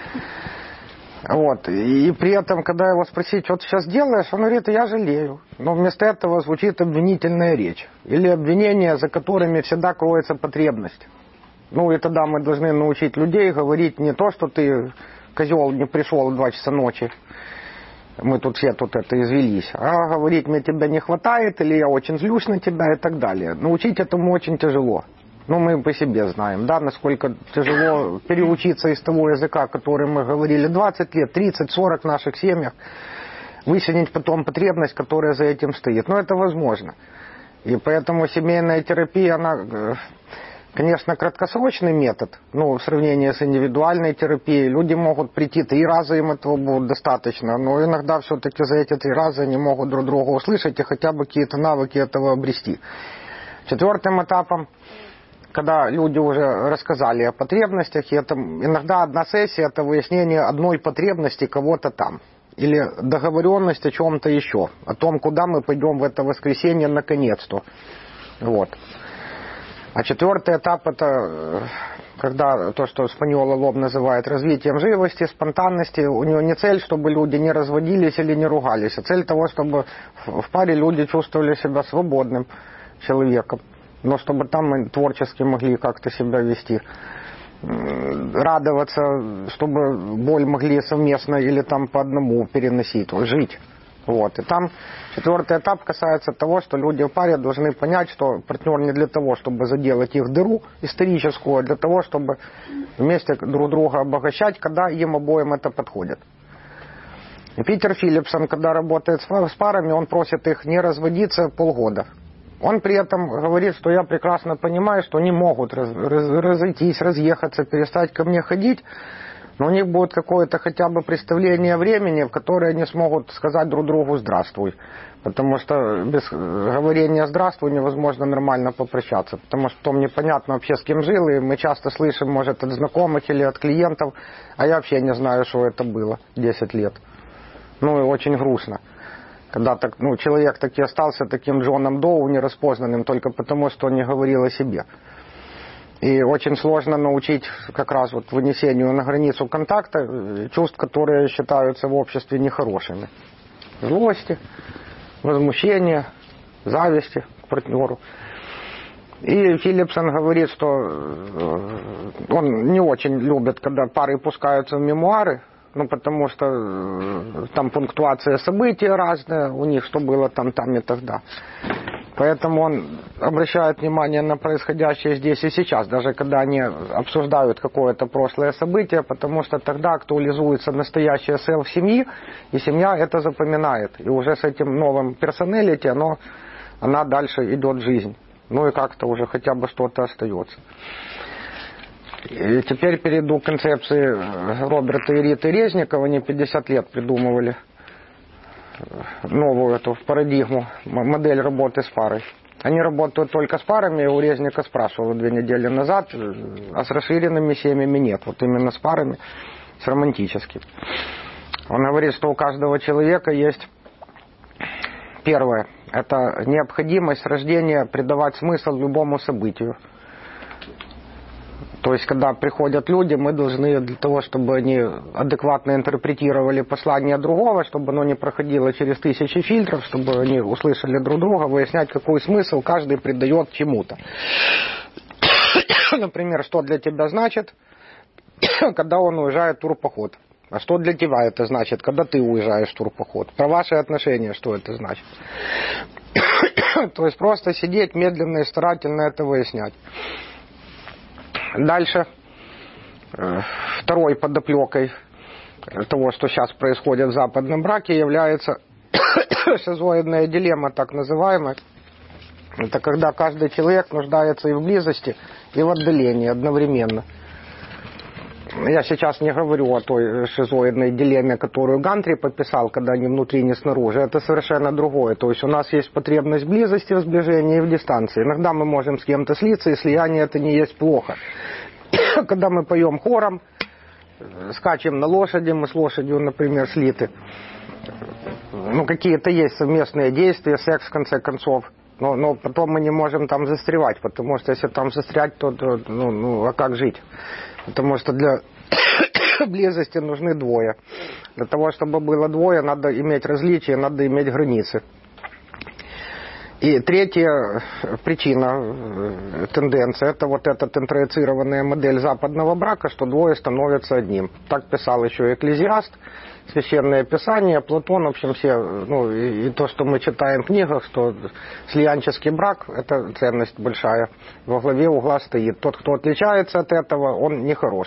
И при этом, когда его спросить, что ты сейчас делаешь, он говорит: я жалею. Но вместо этого звучит обвинительная речь. Или обвинения, за которыми всегда кроется потребность. Ну и тогда мы должны научить людей говорить не то, что ты, козел, не пришел в 2 часа ночи, мы тут все тут это извелись, а говорить, мне тебя не хватает, или я очень злюсь на тебя и так далее. Научить этому очень тяжело. Ну, мы по себе знаем, да, насколько тяжело переучиться из того языка, который мы говорили 20 лет, 30, 40 в наших семьях, вычленить потом потребность, которая за этим стоит. Но это возможно. И поэтому семейная терапия, она, конечно, краткосрочный метод, ну, в сравнении с индивидуальной терапией. Люди могут прийти 3 раза, им этого будет достаточно, но иногда все-таки за эти 3 раза они могут друг друга услышать и хотя бы какие-то навыки этого обрести. 4-м этапом, когда люди уже рассказали о потребностях, и это иногда одна сессия – это выяснение одной потребности кого-то там. Или договоренность о чем-то еще, о том, куда мы пойдем в это воскресенье наконец-то. Вот. А 4-й этап – это когда то, что Спаньола Лоб называет развитием живости, спонтанности. У него не цель, чтобы люди не разводились или не ругались, а цель того, чтобы в паре люди чувствовали себя свободным человеком, но чтобы там творчески могли как-то себя вести, радоваться, чтобы боль могли совместно или там по одному переносить, жить. Вот. И там 4-й этап касается того, что люди в паре должны понять, что партнер не для того, чтобы заделать их дыру историческую, а для того, чтобы вместе друг друга обогащать, когда им обоим это подходит. И Питер Филлипсон, когда работает с парами, он просит их не разводиться полгода. Он при этом говорит, что я прекрасно понимаю, что они могут разойтись, разъехаться, перестать ко мне ходить, но у них будет какое-то хотя бы представление времени, в которое они смогут сказать друг другу «здравствуй». Потому что без говорения «здравствуй» невозможно нормально попрощаться. Потому что потом непонятно вообще, с кем жил, и мы часто слышим, может, от знакомых или от клиентов, а я вообще не знаю, что это было 10 лет. Ну и очень грустно. Когда так, человек таки остался таким Джоном Доу, нераспознанным, только потому, что он не говорил о себе. И очень сложно научить как раз вот вынесению на границу контакта чувств, которые считаются в обществе нехорошими. Злости, возмущения, зависти к партнеру. И Филлипсон говорит, что он не очень любит, когда пары пускаются в мемуары, потому что там пунктуация событий разная, у них что было там и тогда. Поэтому он обращает внимание на происходящее здесь и сейчас, даже когда они обсуждают какое-то прошлое событие, потому что тогда актуализуется настоящее селф семьи, и семья это запоминает. И уже с этим новым персоналити она дальше идет в жизнь. Ну и как-то уже хотя бы что-то остается. И теперь перейду к концепции Роберта и Риты Резникова. Они 50 лет придумывали новую эту парадигму, модель работы с парой. Они работают только с парами, и у Резника спрашивал 2 недели назад, а с расширенными семьями нет. Вот именно с парами, с романтическими. Он говорит, что у каждого человека есть первое, это необходимость рождения придавать смысл любому событию. То есть, когда приходят люди, мы должны для того, чтобы они адекватно интерпретировали послание другого, чтобы оно не проходило через 1000 фильтров, чтобы они услышали друг друга, выяснять, какой смысл каждый придает чему-то. Например, что для тебя значит, когда он уезжает в турпоход. А что для тебя это значит, когда ты уезжаешь в турпоход? Про ваши отношения, что это значит? То есть, просто сидеть медленно и старательно это выяснять. Дальше, второй подоплекой того, что сейчас происходит в западном браке, является шизоидная дилемма, так называемая. Это когда каждый человек нуждается и в близости, и в отдалении одновременно. Я сейчас не говорю о той шизоидной дилемме, которую Гантри пописал, когда ни внутри, ни снаружи. Это совершенно другое. То есть у нас есть потребность в близости, в сближении и в дистанции. Иногда мы можем с кем-то слиться, и слияние это не есть плохо. Когда мы поем хором, скачем на лошади, мы с лошадью, например, слиты. Какие-то есть совместные действия, секс в конце концов. Но потом мы не можем там застревать, потому что если там застрять, то а как жить? Потому что для близости нужны двое. Для того, чтобы было двое, надо иметь различия, надо иметь границы. И третья причина, тенденция, это вот эта интроицированная модель западного брака, что двое становятся одним. Так писал еще Экклезиаст, Священное Писание, Платон, в общем, все, ну, и то, что мы читаем в книгах, что слиянческий брак – это ценность большая, во главе угла стоит. Тот, кто отличается от этого, он нехорош,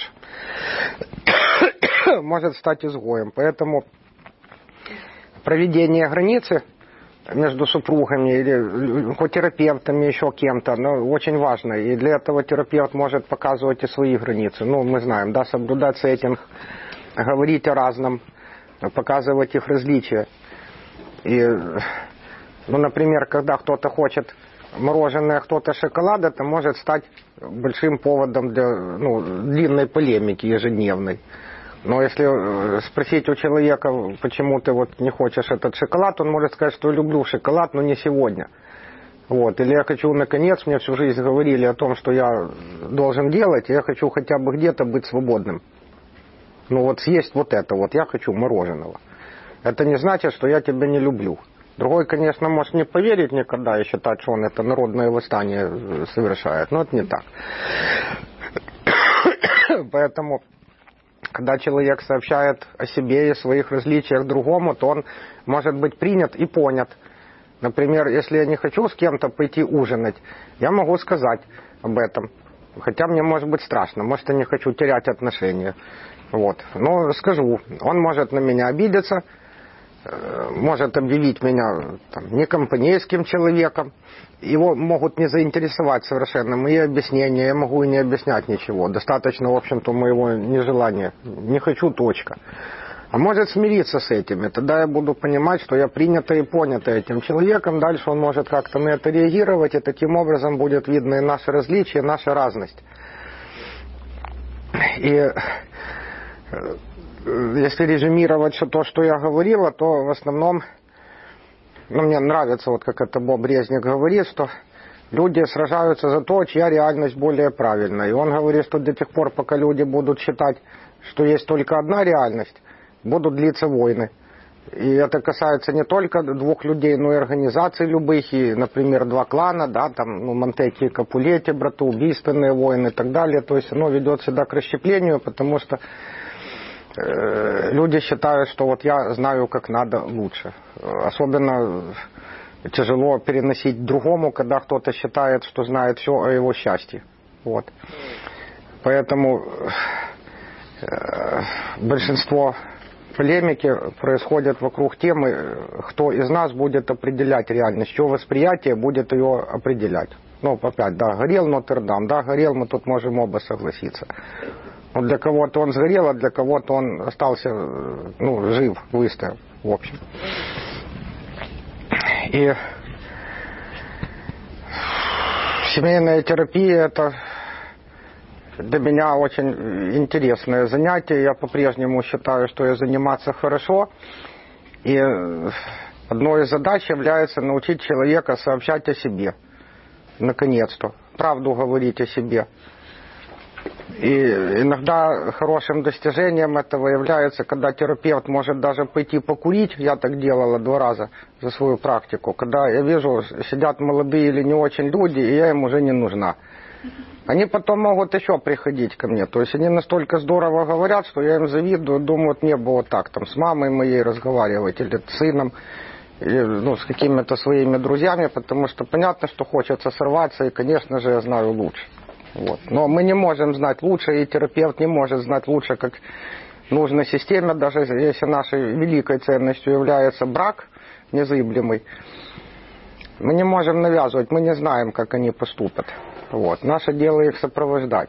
может стать изгоем. Поэтому проведение границы между супругами или терапевтами, еще кем-то, но очень важно. И для этого терапевт может показывать и свои границы. Ну, мы знаем, да, соблюдать сеттинг, говорить о разном, показывать их различия. И, ну, например, когда кто-то хочет мороженое, кто-то шоколад, это может стать большим поводом для, ну, длинной полемики ежедневной. Но если спросить у человека, почему ты вот не хочешь этот шоколад, он может сказать, что я люблю шоколад, но не сегодня. Вот. Или я хочу, наконец, мне всю жизнь говорили о том, что я должен делать, и я хочу хотя бы где-то быть свободным. Ну вот съесть вот это вот, я хочу мороженого. Это не значит, что я тебя не люблю. Другой, конечно, может не поверить никогда и считать, что он это народное восстание совершает, но это не так. Поэтому, когда человек сообщает о себе и своих различиях другому, то он может быть принят и понят. Например, если я не хочу с кем-то пойти ужинать, я могу сказать об этом. Хотя мне может быть страшно, может, я не хочу терять отношения. Вот. Но скажу, он может на меня обидеться, может объявить меня там, некомпанейским человеком. Его могут не заинтересовать совершенно мои объяснения, я могу и не объяснять ничего. Достаточно, в общем-то, моего нежелания. Не хочу, точка. А может смириться с этим, и тогда я буду понимать, что я принята и понята этим человеком. Дальше он может как-то на это реагировать, и таким образом будет видно и наши различия, и наша разность. И если резюмировать все то, что я говорила, то в основном, ну, мне нравится, вот как это Боб Резник говорит, что люди сражаются за то, чья реальность более правильная. И он говорит, что до тех пор, пока люди будут считать, что есть только одна реальность, будут длиться войны. И это касается не только двух людей, но и организаций любых, и, например, два клана, да, там, ну, Монтеки и Капулети, братоубийственные войны и так далее. То есть оно ведет всегда к расщеплению, потому что люди считают, что вот я знаю, как надо лучше. Особенно тяжело переносить другому, когда кто-то считает, что знает все о его счастье. Вот. Поэтому большинство полемики происходит вокруг темы, кто из нас будет определять реальность, чье восприятие будет ее определять. Ну, опять, да, горел Нотр-Дам, да, горел, мы тут можем оба согласиться. Но для кого-то он сгорел, а для кого-то он остался, ну, жив, выстоял, в общем. И семейная терапия – это для меня очень интересное занятие. Я по-прежнему считаю, что я заниматься хорошо. И одной из задач является научить человека сообщать о себе. Наконец-то. Правду говорить о себе. И иногда хорошим достижением этого является, когда терапевт может даже пойти покурить. Я так делала 2 раза за свою практику. Когда я вижу, сидят молодые или не очень люди, и я им уже не нужна. Они потом могут еще приходить ко мне. То есть они настолько здорово говорят, что я им завидую, думаю, мне было так, там, с мамой моей разговаривать, или с сыном, или, ну, с какими-то своими друзьями, потому что понятно, что хочется сорваться, и, конечно же, я знаю лучше. Вот. Но мы не можем знать лучше, и терапевт не может знать лучше, как нужна системе, даже если нашей великой ценностью является брак незыблемый. Мы не можем навязывать, мы не знаем, как они поступят. Вот. Наше дело их сопровождать.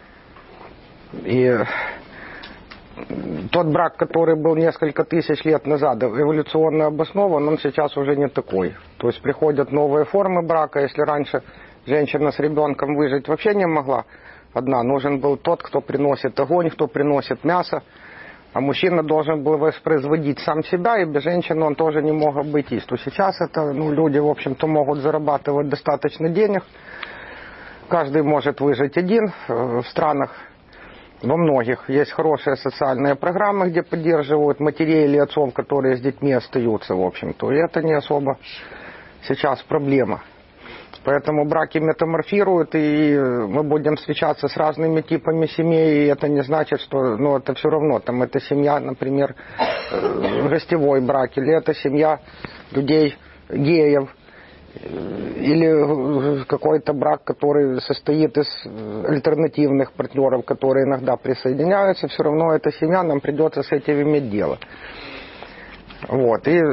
И тот брак, который был несколько тысяч лет назад эволюционно обоснован, он сейчас уже не такой. То есть приходят новые формы брака. Если раньше женщина с ребенком выжить вообще не могла одна, нужен был тот, кто приносит огонь, кто приносит мясо. А мужчина должен был воспроизводить сам себя, и без женщины он тоже не мог обойтись. То сейчас это, ну, люди, в общем-то, могут зарабатывать достаточно денег. Каждый может выжить один. В странах, во многих, есть хорошие социальные программы, где поддерживают матерей или отцов, которые с детьми остаются, в общем-то. И это не особо сейчас проблема. Поэтому браки метаморфируют, и мы будем встречаться с разными типами семей, и это не значит, что, ну, это все равно, там, это семья, например, гостевой брак, или это семья людей, геев, или какой-то брак, который состоит из альтернативных партнеров, которые иногда присоединяются, все равно эта семья, нам придется с этим иметь дело. Вот, и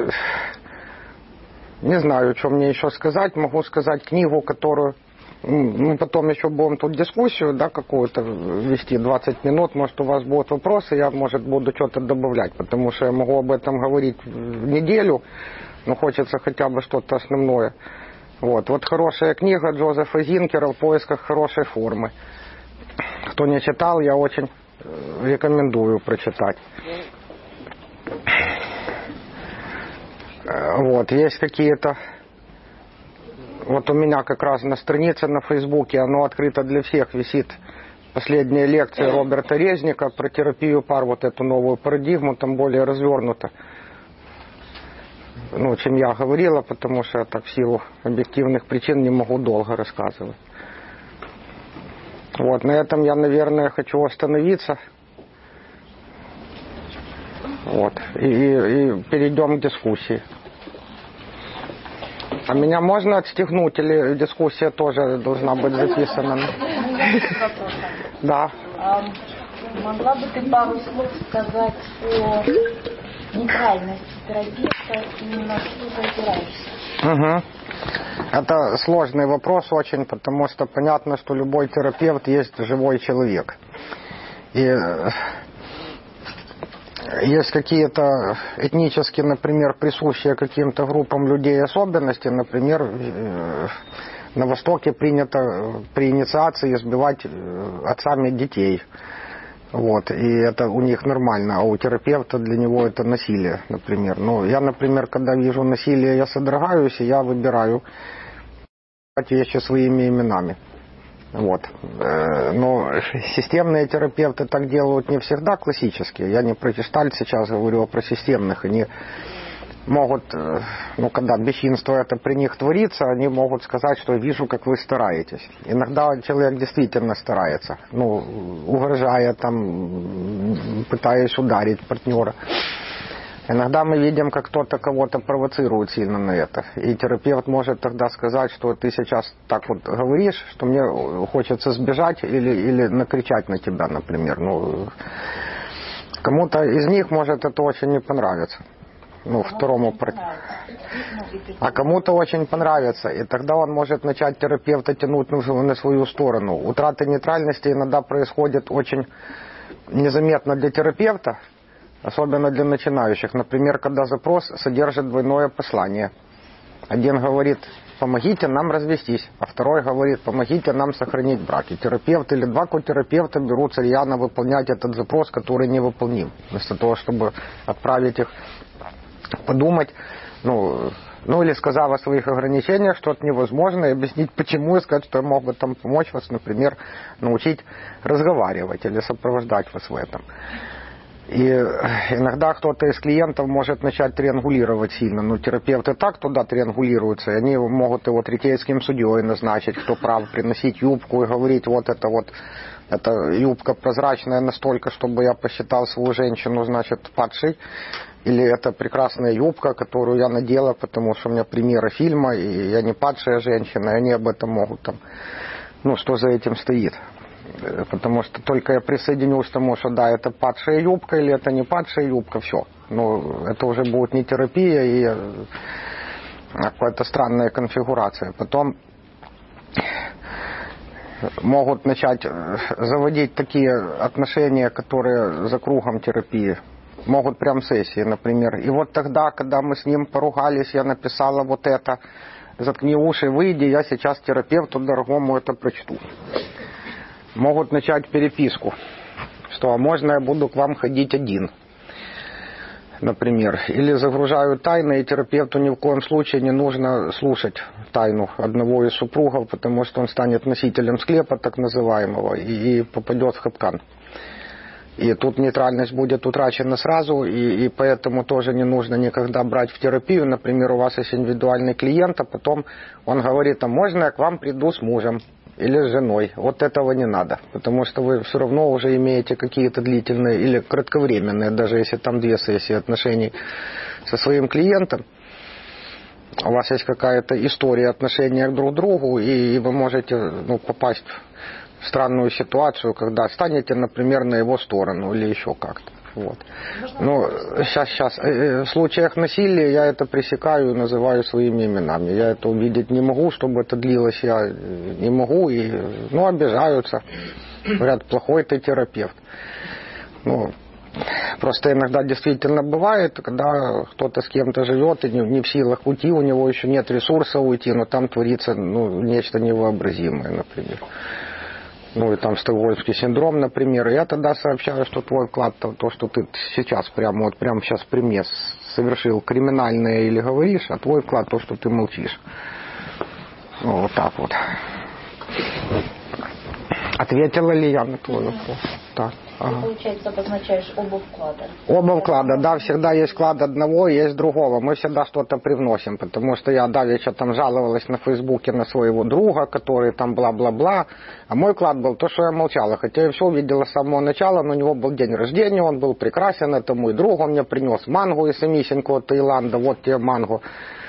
не знаю, что мне еще сказать. Могу сказать книгу, которую... Мы потом еще будем тут дискуссию, да, какую-то вести 20 минут. Может, у вас будут вопросы, я, может, буду что-то добавлять, потому что я могу об этом говорить в неделю, но хочется хотя бы что-то основное. Вот хорошая книга Джозефа Зинкера «В поисках хорошей формы». Кто не читал, я очень рекомендую прочитать. Вот, есть какие-то... Вот у меня как раз на странице на Фейсбуке, оно открыто для всех, висит последняя лекция Роберта Резника про терапию пар, вот эту новую парадигму, там более развернуто, ну, чем я говорила, потому что я так в силу объективных причин не могу долго рассказывать. Вот, на этом я, наверное, хочу остановиться. Вот, и перейдем к дискуссии. А меня можно отстегнуть, или дискуссия тоже должна быть записана? Да. Могла бы ты пару слов сказать о нейтральности терапевта и на что ты опираешься? Угу. Это сложный вопрос очень, потому что понятно, что любой терапевт есть живой человек. И есть какие-то этнически, например, присущие каким-то группам людей особенности. Например, на Востоке принято при инициации избивать отцами детей. Вот, и это у них нормально, а у терапевта для него это насилие, например. Ну, я, например, когда вижу насилие, я содрогаюсь, и я выбираю вещи своими именами. Вот. Но системные терапевты так делают не всегда классические. Я не про гештальт сейчас говорю, а про системных. Они могут, ну, когда бесчинство это при них творится, они могут сказать, что вижу, как вы стараетесь. Иногда человек действительно старается, ну, угрожая, там, пытаясь ударить партнера. Иногда мы видим, как кто-то кого-то провоцирует сильно на это. И терапевт может тогда сказать, что ты сейчас так вот говоришь, что мне хочется сбежать или накричать на тебя, например. Ну, кому-то из них может это очень не понравиться. Ну, второму партнеру. А кому-то очень понравится. И тогда он может начать терапевта тянуть на свою сторону. Утрата нейтральности иногда происходит очень незаметно для терапевта, особенно для начинающих. Например, когда запрос содержит двойное послание. Один говорит: помогите нам развестись, а второй говорит: помогите нам сохранить брак. И терапевт или два котерапевта берутся рьяно выполнять этот запрос, который невыполним. Вместо того, чтобы отправить их подумать, ну или сказав о своих ограничениях, что это невозможно, и объяснить почему, и сказать, что я мог бы там помочь вас, например, научить разговаривать или сопровождать вас в этом. И иногда кто-то из клиентов может начать триангулировать сильно. Но терапевты так туда триангулируются, и они могут его третейским судьей назначить, кто прав, приносить юбку и говорить: вот эта юбка прозрачная настолько, чтобы я посчитал свою женщину, значит, падшей. Или это прекрасная юбка, которую я надела, потому что у меня премьера фильма, и я не падшая женщина, и они об этом могут там... Ну, что за этим стоит? Потому что только я присоединюсь к тому, что да, это падшая юбка или это не падшая юбка, все. Ну, это уже будет не терапия и какая-то странная конфигурация. Потом могут начать заводить такие отношения, которые за кругом терапии. Могут прям сессии, например. И вот тогда, когда мы с ним поругались, я написала вот это: заткни уши, выйди, я сейчас терапевту дорогому это прочту. Могут начать переписку, что: а можно я буду к вам ходить один, например. Или загружают тайны, и терапевту ни в коем случае не нужно слушать тайну одного из супругов, потому что он станет носителем склепа, так называемого, и попадет в капкан. И тут нейтральность будет утрачена сразу, и поэтому тоже не нужно никогда брать в терапию. Например, у вас есть индивидуальный клиент, а потом он говорит, а можно я к вам приду с мужем или с женой? Вот этого не надо, потому что вы все равно уже имеете какие-то длительные или кратковременные, даже если там 2 сессии отношений со своим клиентом. У вас есть какая-то история отношения друг к другу, и вы можете попасть в странную ситуацию, когда станете, например, на его сторону или еще как-то. Вот. Но сейчас. В случаях насилия я это пресекаю и называю своими именами. Я это увидеть не могу, чтобы это длилось, я не могу. И, обижаются. Говорят, плохой ты терапевт. Просто иногда действительно бывает, когда кто-то с кем-то живет и не в силах уйти, у него еще нет ресурса уйти, но там творится нечто невообразимое, например. И там стокгольмский синдром, например. И я тогда сообщаю, что твой вклад, то, что ты сейчас прямо сейчас при мне совершил криминальное или говоришь, а твой вклад, то, что ты молчишь. Вот так вот. Ответила ли я на твой вопрос? Так. Ты, получается, обозначаешь оба вклада. Оба вклада, да, всегда есть вклад одного, есть другого. Мы всегда что-то привносим, потому что я давеча там жаловалась на Фейсбуке на своего друга, который там бла-бла-бла, а мой вклад был то, что я молчала, хотя я все увидела с самого начала, но у него был день рождения, он был прекрасен, это мой друг, он мне принес мангу из самисенького Таиланда, вот тебе мангу.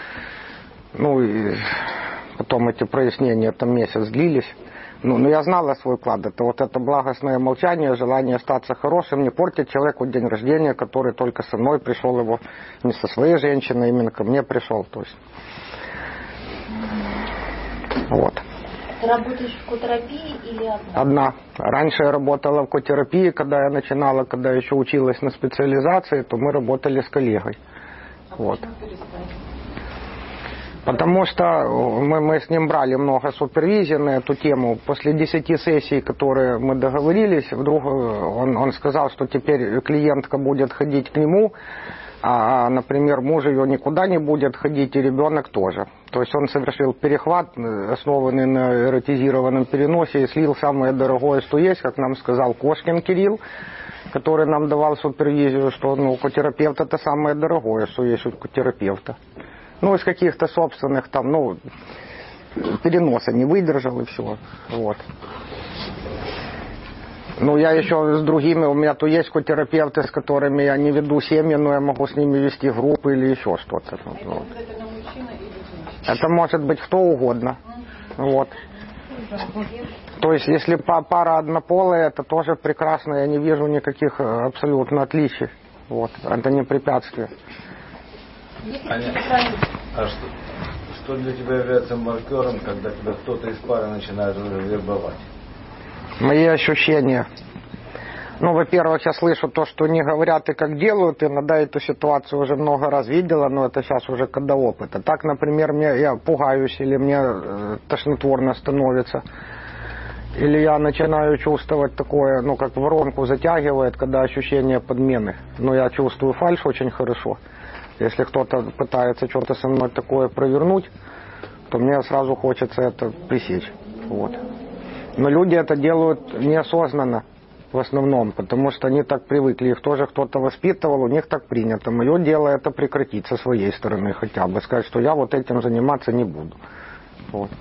И потом эти прояснения там месяц длились. Но я знала свой вклад. Это это благостное молчание, желание остаться хорошим, не портить человеку день рождения, который только со мной пришел, его не со своей женщиной, именно ко мне пришел. То есть. Вот. Ты работаешь в котерапии или одна? Одна. Раньше я работала в котерапии, когда я начинала, когда еще училась на специализации, то мы работали с коллегой. Вот. Потому что мы с ним брали много супервизии на эту тему. После 10 сессий, которые мы договорились, вдруг он сказал, что теперь клиентка будет ходить к нему, например, муж ее никуда не будет ходить, и ребенок тоже. То есть он совершил перехват, основанный на эротизированном переносе, и слил самое дорогое, что есть, как нам сказал Кошкин Кирилл, который нам давал супервизию, что котерапевт это самое дорогое, что есть у котерапевта. Из каких-то собственных переноса не выдержал и все. Вот. Я еще с другими, у меня то есть котерапевты, с которыми я не веду семьи, но я могу с ними вести группы или еще что-то. Это может быть кто угодно. Вот. То есть, если пара однополая, это тоже прекрасно, я не вижу никаких абсолютно отличий. Вот. Это не препятствие. Аня, а что для тебя является маркером, когда тебя кто-то из пары начинает уже вербовать? Мои ощущения. Во-первых, я слышу то, что не говорят и как делают. Иногда эту ситуацию уже много раз видела, но это сейчас уже когда опыт. А так, например, я пугаюсь или мне тошнотворно становится. Или я начинаю чувствовать такое, как воронку затягивает, когда ощущение подмены. Но я чувствую фальшь очень хорошо. Если кто-то пытается что-то со мной такое провернуть, то мне сразу хочется это пресечь. Вот. Но люди это делают неосознанно в основном, потому что они так привыкли, их тоже кто-то воспитывал, у них так принято. Мое дело это прекратить со своей стороны хотя бы, сказать, что я этим заниматься не буду. Вот.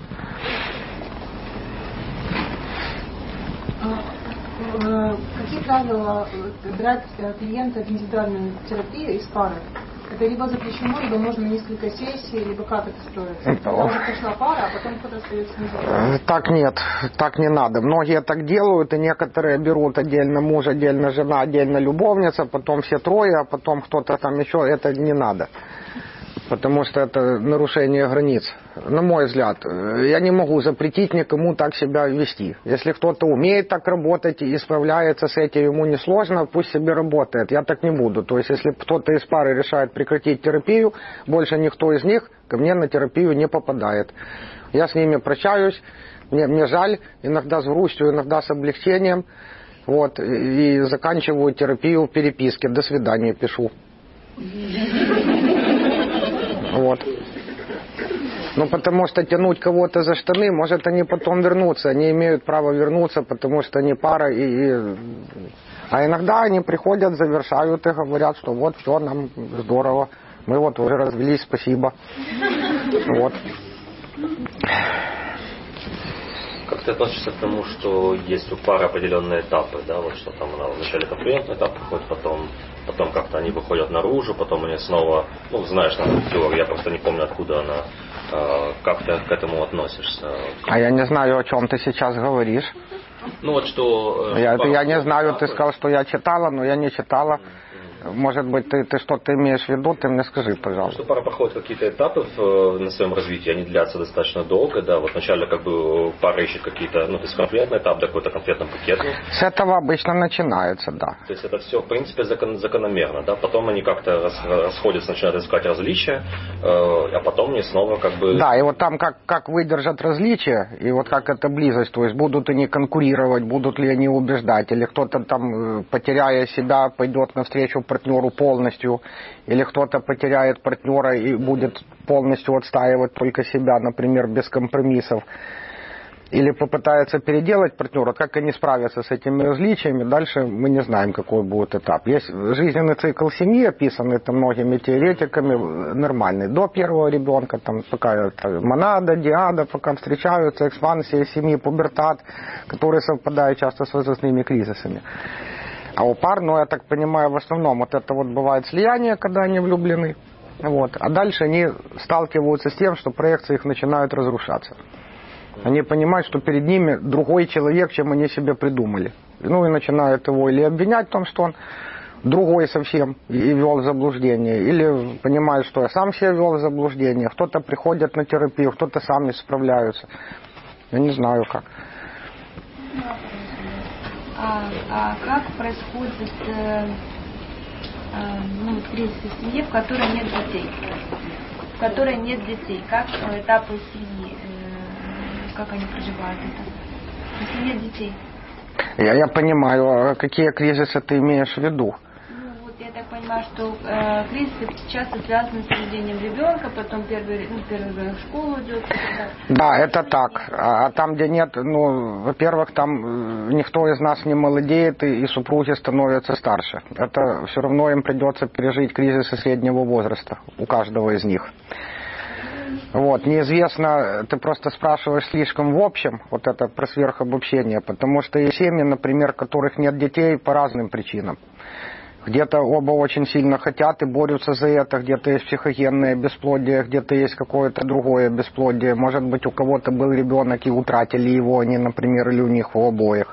Какие правила брать клиента в индивидуальную терапию из пары? Это либо запрещено, либо можно несколько сессий, либо как это строится? Когда уже пришла пара, а потом кто-то остается не. Так нет, так не надо. Многие так делают, и некоторые берут отдельно муж, отдельно жена, отдельно любовница, потом все трое, а потом кто-то там еще. Это не надо. Потому что это нарушение границ. На мой взгляд, я не могу запретить никому так себя вести. Если кто-то умеет так работать и справляется с этим, ему несложно, пусть себе работает. Я так не буду. То есть, если кто-то из пары решает прекратить терапию, больше никто из них ко мне на терапию не попадает. Я с ними прощаюсь, мне жаль, иногда с грустью, иногда с облегчением. Вот, и заканчиваю терапию в переписке. До свидания пишу. Вот. Потому что тянуть кого-то за штаны, может они потом вернутся. Они имеют право вернуться, потому что они пара, и А иногда они приходят, завершают и говорят, что вот все, нам здорово, мы вот уже развелись, спасибо. Вот. Как ты относишься к тому, что есть у пары определенные этапы, да, вот что там она вначале конкурентный этап проходит, потом как-то они выходят наружу, потом они снова, ну, знаешь, там теорию, я просто не помню, откуда она, как ты к этому относишься? А я не знаю, о чем ты сейчас говоришь. Ну вот что... Я не знаю, ты сказал, что я читала, но я не читала. Может быть, ты что-то имеешь в виду, ты мне скажи, пожалуйста. Что пара проходит какие-то этапы на своем развитии, они длятся достаточно долго, да, вот вначале как бы пара ищет какие-то, ну, то есть конкретный этап, да, какой-то конкретный пакет. С этого обычно начинается, да. То есть это все, в принципе, закономерно, да, потом они как-то расходятся, начинают искать различия, а потом они снова как бы... Да, и вот там как выдержат различия, и вот как эта близость, то есть будут они конкурировать, будут ли они убеждать, или кто-то там, потеряя себя, пойдет навстречу партнеру полностью, или кто-то потеряет партнера и будет полностью отстаивать только себя, например, без компромиссов, или попытается переделать партнера, как они справятся с этими различиями, дальше мы не знаем, какой будет этап. Есть жизненный цикл семьи, описанный там многими теоретиками, нормальный, до первого ребенка, там пока монада, диада, пока встречаются, экспансия семьи, пубертат, который совпадает часто с возрастными кризисами. А у пар, ну, я так понимаю, в основном вот это вот бывает слияние, когда они влюблены. Вот. А дальше они сталкиваются с тем, что проекции их начинают разрушаться. Они понимают, что перед ними другой человек, чем они себе придумали. Ну, и начинают его или обвинять в том, что он другой совсем и ввел в заблуждение, или понимают, что я сам себя ввел в заблуждение. Кто-то приходит на терапию, кто-то сами справляются. Я не знаю как. А как происходит кризис в семье, в которой нет детей? В которой нет детей. Как этапы семьи, как они проживают это? Если нет детей. Я понимаю, какие кризисы ты имеешь в виду? Я так понимаю, что кризисы часто связаны с рождением ребенка, потом первый в школу идет. Да, это так. А там, где нет, ну, во-первых, там никто из нас не молодеет, и супруги становятся старше. Это все равно им придется пережить кризисы среднего возраста у каждого из них. Вот, неизвестно, ты просто спрашиваешь слишком в общем, вот это про сверхобобщение, потому что есть семьи, например, у которых нет детей по разным причинам. Где-то оба очень сильно хотят и борются за это, где-то есть психогенное бесплодие, где-то есть какое-то другое бесплодие. Может быть, у кого-то был ребенок и утратили его, они, например, или у них у обоих.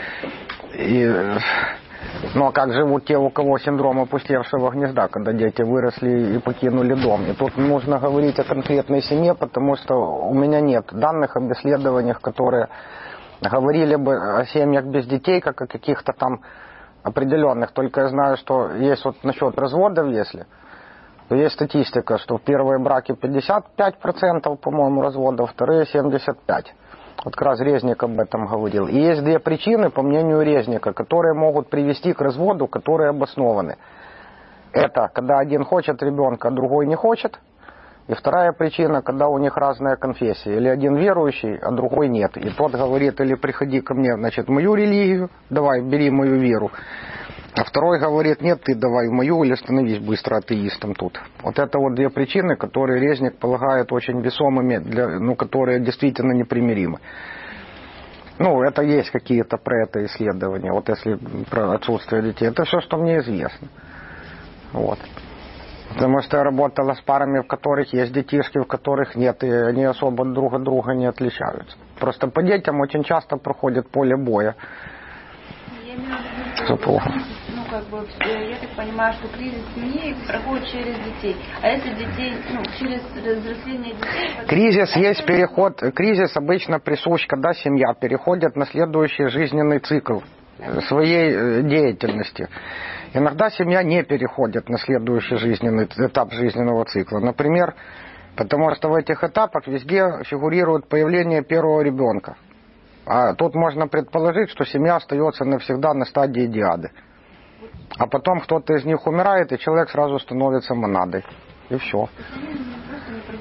Ну а как живут те, у кого синдром опустевшего гнезда, когда дети выросли и покинули дом? И тут нужно говорить о конкретной семье, потому что у меня нет данных об исследованиях, которые говорили бы о семьях без детей, как о каких-то там определенных. Только я знаю, что есть вот насчет разводов, если, то есть статистика, что в первые браки 55%, по-моему, разводов, вторые 75%. Вот как раз Резник об этом говорил. И есть две причины, по мнению Резника, которые могут привести к разводу, которые обоснованы. Это когда один хочет ребенка, а другой не хочет. И вторая причина, когда у них разная конфессия. Или один верующий, а другой нет. И тот говорит, или приходи ко мне, значит, в мою религию, давай, бери мою веру. А второй говорит, нет, ты давай в мою, или становись быстро атеистом тут. Вот это вот две причины, которые Резник полагает очень весомыми, которые действительно непримиримы. Ну, это есть какие-то про это исследования, вот если про отсутствие детей. Это все, что мне известно. Вот. Потому что я работала с парами, в которых есть детишки, в которых нет, и они особо друг от друга не отличаются. Просто по детям очень часто проходит поле боя. Я имею в виду, я так понимаю, что кризис семьи проходит через детей. А если детей, через взросление детей... Кризис есть переход, кризис обычно присущ, когда семья переходит на следующий жизненный цикл своей деятельности. Иногда семья не переходит на следующий этап жизненного цикла. Например, потому что в этих этапах везде фигурирует появление первого ребенка. А тут можно предположить, что семья остается навсегда на стадии диады. А потом кто-то из них умирает, и человек сразу становится монадой. И все.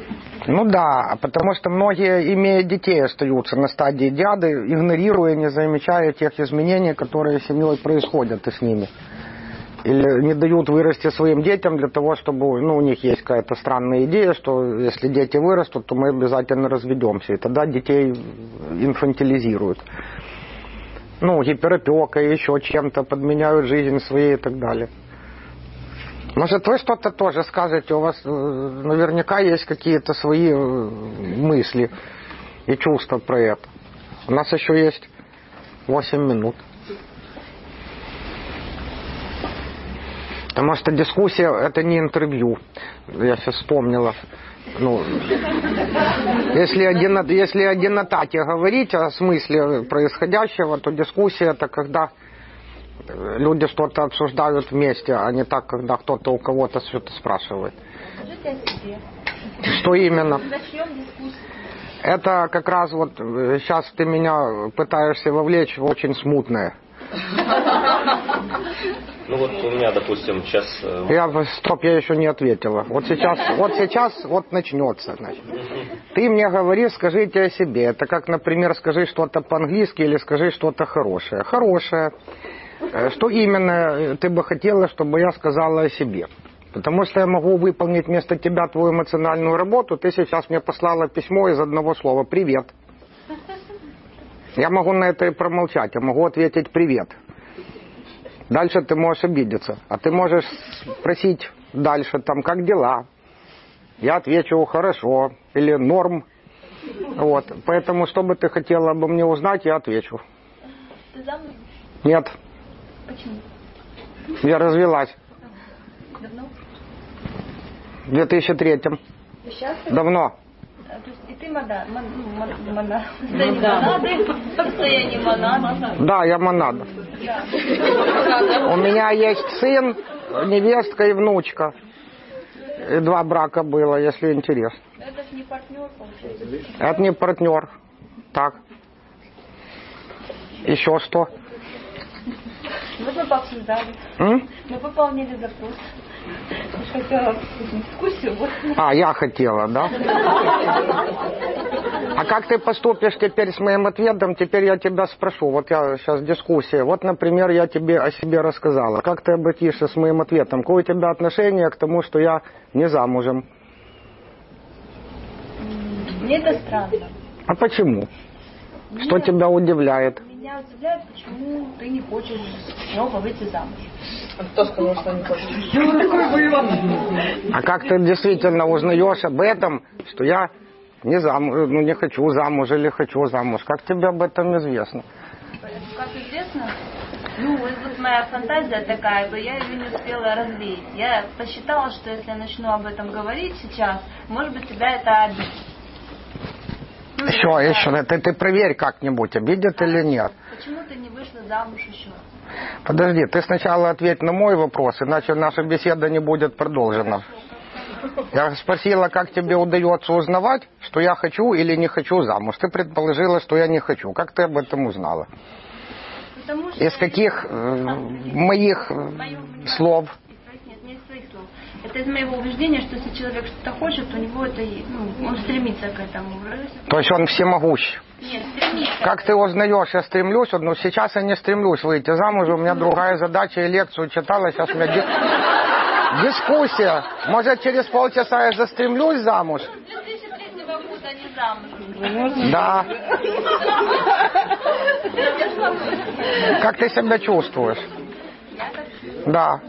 Ну да, потому что многие, имея детей, остаются на стадии диады, игнорируя, не замечая тех изменений, которые с семьей происходят и с ними. Или не дают вырасти своим детям для того, чтобы, у них есть какая-то странная идея, что если дети вырастут, то мы обязательно разведемся. И тогда детей инфантилизируют. Гиперопекой, еще чем-то, подменяют жизнь своей и так далее. Может, вы что-то тоже скажете? У вас наверняка есть какие-то свои мысли и чувства про это. У нас еще есть 8 минут. Потому что дискуссия — это не интервью. Я сейчас вспомнила. Если о денотате говорить, о смысле происходящего, то дискуссия — это когда люди что-то обсуждают вместе, а не так, когда кто-то у кого-то что-то спрашивает. Скажите о себе. Что именно? Начнем дискуссию. Это как раз сейчас ты меня пытаешься вовлечь в очень смутное. У меня, допустим, сейчас... Я еще не ответила. Вот сейчас начнется. Значит. Ты мне говоришь, скажите о себе. Это как, например, скажи что-то по-английски или скажи что-то хорошее. Хорошее. Что именно ты бы хотела, чтобы я сказала о себе? Потому что я могу выполнить вместо тебя твою эмоциональную работу. Ты сейчас мне послала письмо из одного слова «Привет». Я могу на это и промолчать. Я могу ответить «Привет». Дальше ты можешь обидеться. А ты можешь спросить дальше, как дела? Я отвечу «хорошо» или «норм». Поэтому, что бы ты хотела обо мне узнать, я отвечу. Ты замужем? Нет. Почему? Я развелась. Давно? В 2003-м. Сейчас? Давно. То есть и ты состояние монада. Да, я монада. У меня есть сын, невестка и внучка. И 2 брака было, если интересно. Это же не партнер, получается. Это не партнер. Так. Еще что? Вот мы пообсуждали. Мы выполнили запрос. Я хотела дискуссию. Я хотела, да? А как ты поступишь теперь с моим ответом? Теперь я тебя спрошу. Вот я сейчас дискуссия. Вот, например, я тебе о себе рассказала. Как ты обратишься с моим ответом? Какое у тебя отношение к тому, что я не замужем? Мне это странно. А почему? Что тебя удивляет? Меня удивляет, почему ты не хочешь снова выйти замуж. Кто сказал, что не хочет? А как ты действительно узнаешь об этом, что я не хочу замуж или хочу замуж? Как тебе об этом известно? Как известно, вот моя фантазия такая, я ее не успела развеять. Я посчитала, что если я начну об этом говорить сейчас, может быть, тебя это обидит. Еще, ты проверь как-нибудь, обидит или нет. Почему ты не вышла замуж еще? Подожди, ты сначала ответь на мой вопрос, иначе наша беседа не будет продолжена. Я спросила, как тебе удается узнавать, что я хочу или не хочу замуж. Ты предположила, что я не хочу. Как ты об этом узнала? Потому что из каких моих слов? Нет, не из своих слов. Это из моего убеждения, что если человек что-то хочет, у него это, он стремится к этому. То есть он всемогущ? Нет, стремится. Как ты узнаешь, я стремлюсь, сейчас я не стремлюсь выйти замуж, у меня другая задача, и лекцию читала, сейчас у меня дискуссия. Может, через полчаса я застремлюсь замуж? 2003 года не замуж. Да. Как ты себя чувствуешь? Да.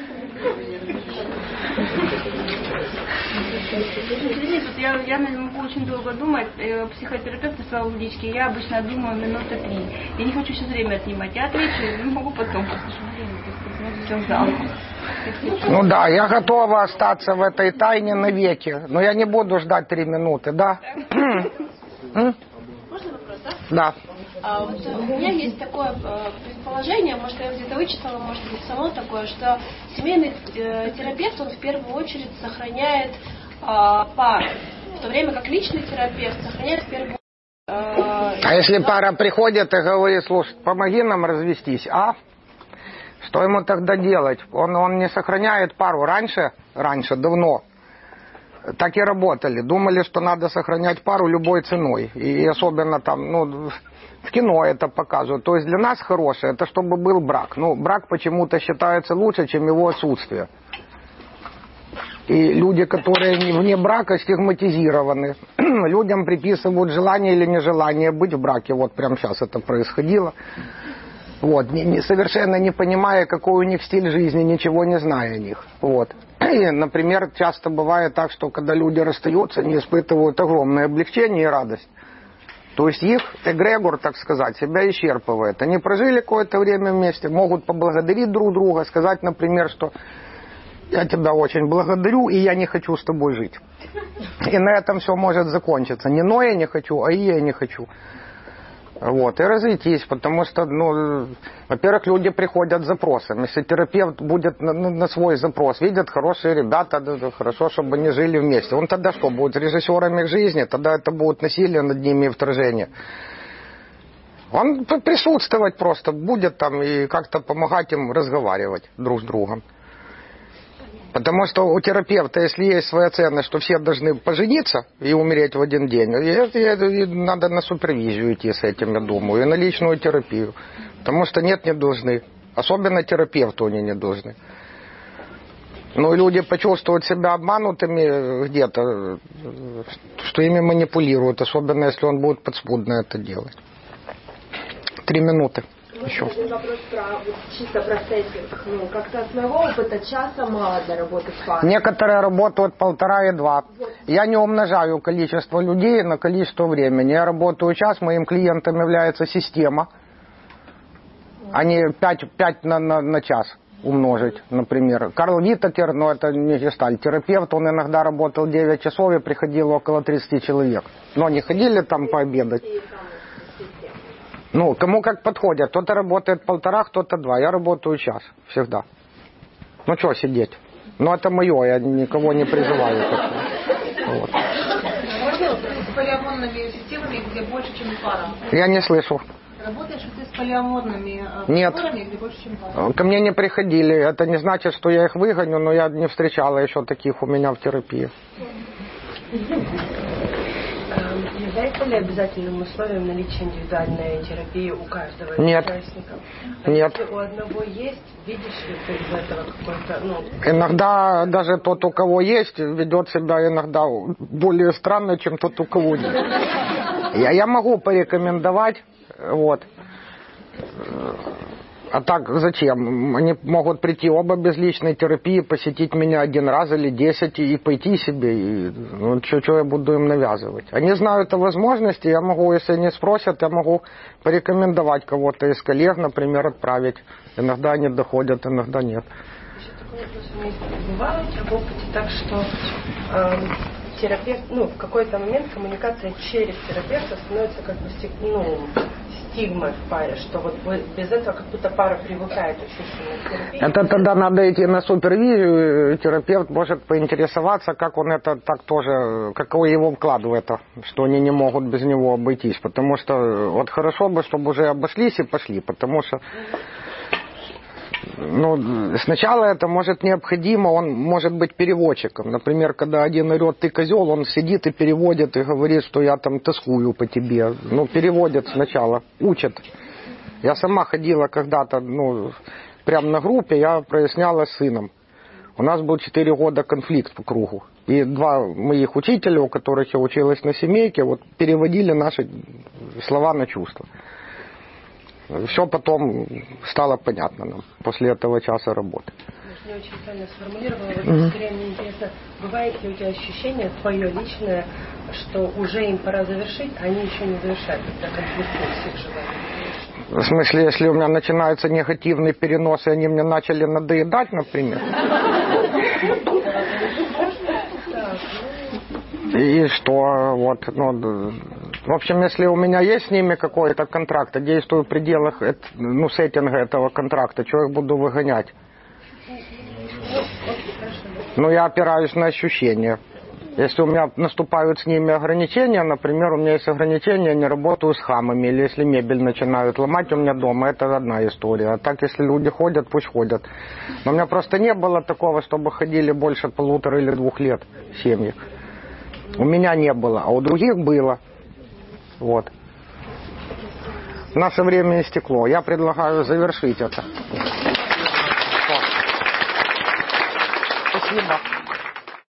Извини, тут я могу очень долго думать. Психотерапевт сказал в личке, я обычно думаю минуты 3. Я не хочу сейчас время отнимать. Я отвечу, и могу потом, Ну да, я готова остаться в этой тайне навеки, но я не буду ждать 3 минуты, да? Можно вопрос, да? Да. Вот у меня есть такое предположение, может, я где-то вычитала, может быть, само такое, что семейный терапевт, он в первую очередь сохраняет пару, в то время как личный терапевт сохраняет в первую очередь... А если пара приходит и говорит, слушай, помоги нам развестись, что ему тогда делать? Он не сохраняет пару раньше, давно. Так и работали. Думали, что надо сохранять пару любой ценой. И особенно там, ну, в кино это показывают. То есть для нас хорошее, это чтобы был брак. Ну, брак почему-то считается лучше, чем его отсутствие. И люди, которые вне брака, стигматизированы. Людям приписывают желание или нежелание быть в браке. Вот прямо сейчас это происходило. Вот, совершенно не понимая, какой у них стиль жизни, ничего не зная о них. Вот. И, например, часто бывает так, что когда люди расстаются, они испытывают огромное облегчение и радость. То есть их эгрегор, так сказать, себя исчерпывает. Они прожили какое-то время вместе, могут поблагодарить друг друга, сказать, например, что я тебя очень благодарю, и я не хочу с тобой жить. И на этом все может закончиться. Не но я не хочу, а и я не хочу. Вот, и разойтись, потому что, ну, во-первых, люди приходят с запросом. Если терапевт будет на свой запрос, видят хорошие ребята, да, хорошо, чтобы они жили вместе. Он тогда что, будет режиссерами жизни? Тогда это будет насилие над ними и вторжение. Он присутствовать просто будет там и как-то помогать им разговаривать друг с другом. Потому что у терапевта, если есть своя ценность, что все должны пожениться и умереть в один день, надо на супервизию идти с этим, я думаю, и на личную терапию. Потому что нет, не должны. Особенно терапевту они не должны. Ну, и люди почувствуют себя обманутыми где-то, что ими манипулируют, особенно если он будет подспудно это делать. 3 минуты. Еще. Один вопрос чисто про сеттинг. Ну, как-то с моего опыта часа мало для работы с парой. Некоторые работают 1,5 и 2. Я не умножаю количество людей на количество времени. Я работаю час, моим клиентом является система. А не 5 на час умножить, например. Карл Витакер, но это не гештальт-терапевт, он иногда работал 9 часов и приходило около 30 человек. Но они ходили там пообедать. Ну, кому как подходит. Кто-то работает 1,5, кто-то 2. Я работаю час. Всегда. Ну, что сидеть? Ну, это мое. Я никого не призываю. Вот. Можно с полиаморными системами, где больше, чем пара? Я не слышу. Работаешь ты с полиаморными Нет. парами, где больше, чем пара? Ко мне не приходили. Это не значит, что я их выгоню, но я не встречала еще таких у меня в терапии. Является ли обязательным условием наличия индивидуальной терапии у каждого Нет. участника? Нет. Если у одного есть, видишь ли ты из этого какой-то... Ну... Иногда даже тот, у кого есть, ведет себя иногда более странно, чем тот, у кого нет. Я могу порекомендовать, вот. А так зачем? Они могут прийти оба без личной терапии, посетить меня 1 раз или 10 и пойти себе. И, ну, что я буду им навязывать? Они знают о возможности, я могу, если они спросят, я могу порекомендовать кого-то из коллег, например, отправить. Иногда они доходят, иногда нет. Еще такой вопрос у меня есть. Бывает в опыте так, что терапевт, ну, в какой-то момент коммуникация через терапевта становится как бы стигмой в паре, что вот без этого как будто пара привыкает очень сильно к терапии. Это тогда надо идти на супервизию, терапевт может поинтересоваться, как он это так тоже, какой его вклад в это, что они не могут без него обойтись, потому что вот хорошо бы, чтобы уже обошлись и пошли, потому что ну, сначала это может необходимо, он может быть переводчиком. Например, когда один орет, ты козел, он сидит и переводит, и говорит, что я там тоскую по тебе. Ну, переводит сначала, учат. Я сама ходила когда-то, ну, прямо на группе, я проясняла с сыном. У нас был 4 года конфликт по кругу. И 2 моих учителя, у которых я училась на семейке, вот переводили наши слова на чувства. Все потом стало понятно нам после этого часа работы. Не очень правильно сформулировала. Скорее мне интересно, бывает ли у тебя ощущение твое личное, что уже им пора завершить, а они еще не завершают, когда конфликтуют с их желанием? В смысле, если у меня начинаются негативные переносы, они мне начали надоедать, например? И что, вот, ну, в общем, если у меня есть с ними какой-то контракт, я действую в пределах, ну, сеттинга этого контракта, что я буду выгонять? Ну, я опираюсь на ощущения. Если у меня наступают с ними ограничения, например, у меня есть ограничения, я не работаю с хамами, или если мебель начинают ломать у меня дома, это одна история. А так, если люди ходят, пусть ходят. Но у меня просто не было такого, чтобы ходили больше 1,5 или 2 лет семьи. У меня не было, а у других было. Вот. Наше время истекло. Я предлагаю завершить это. Спасибо.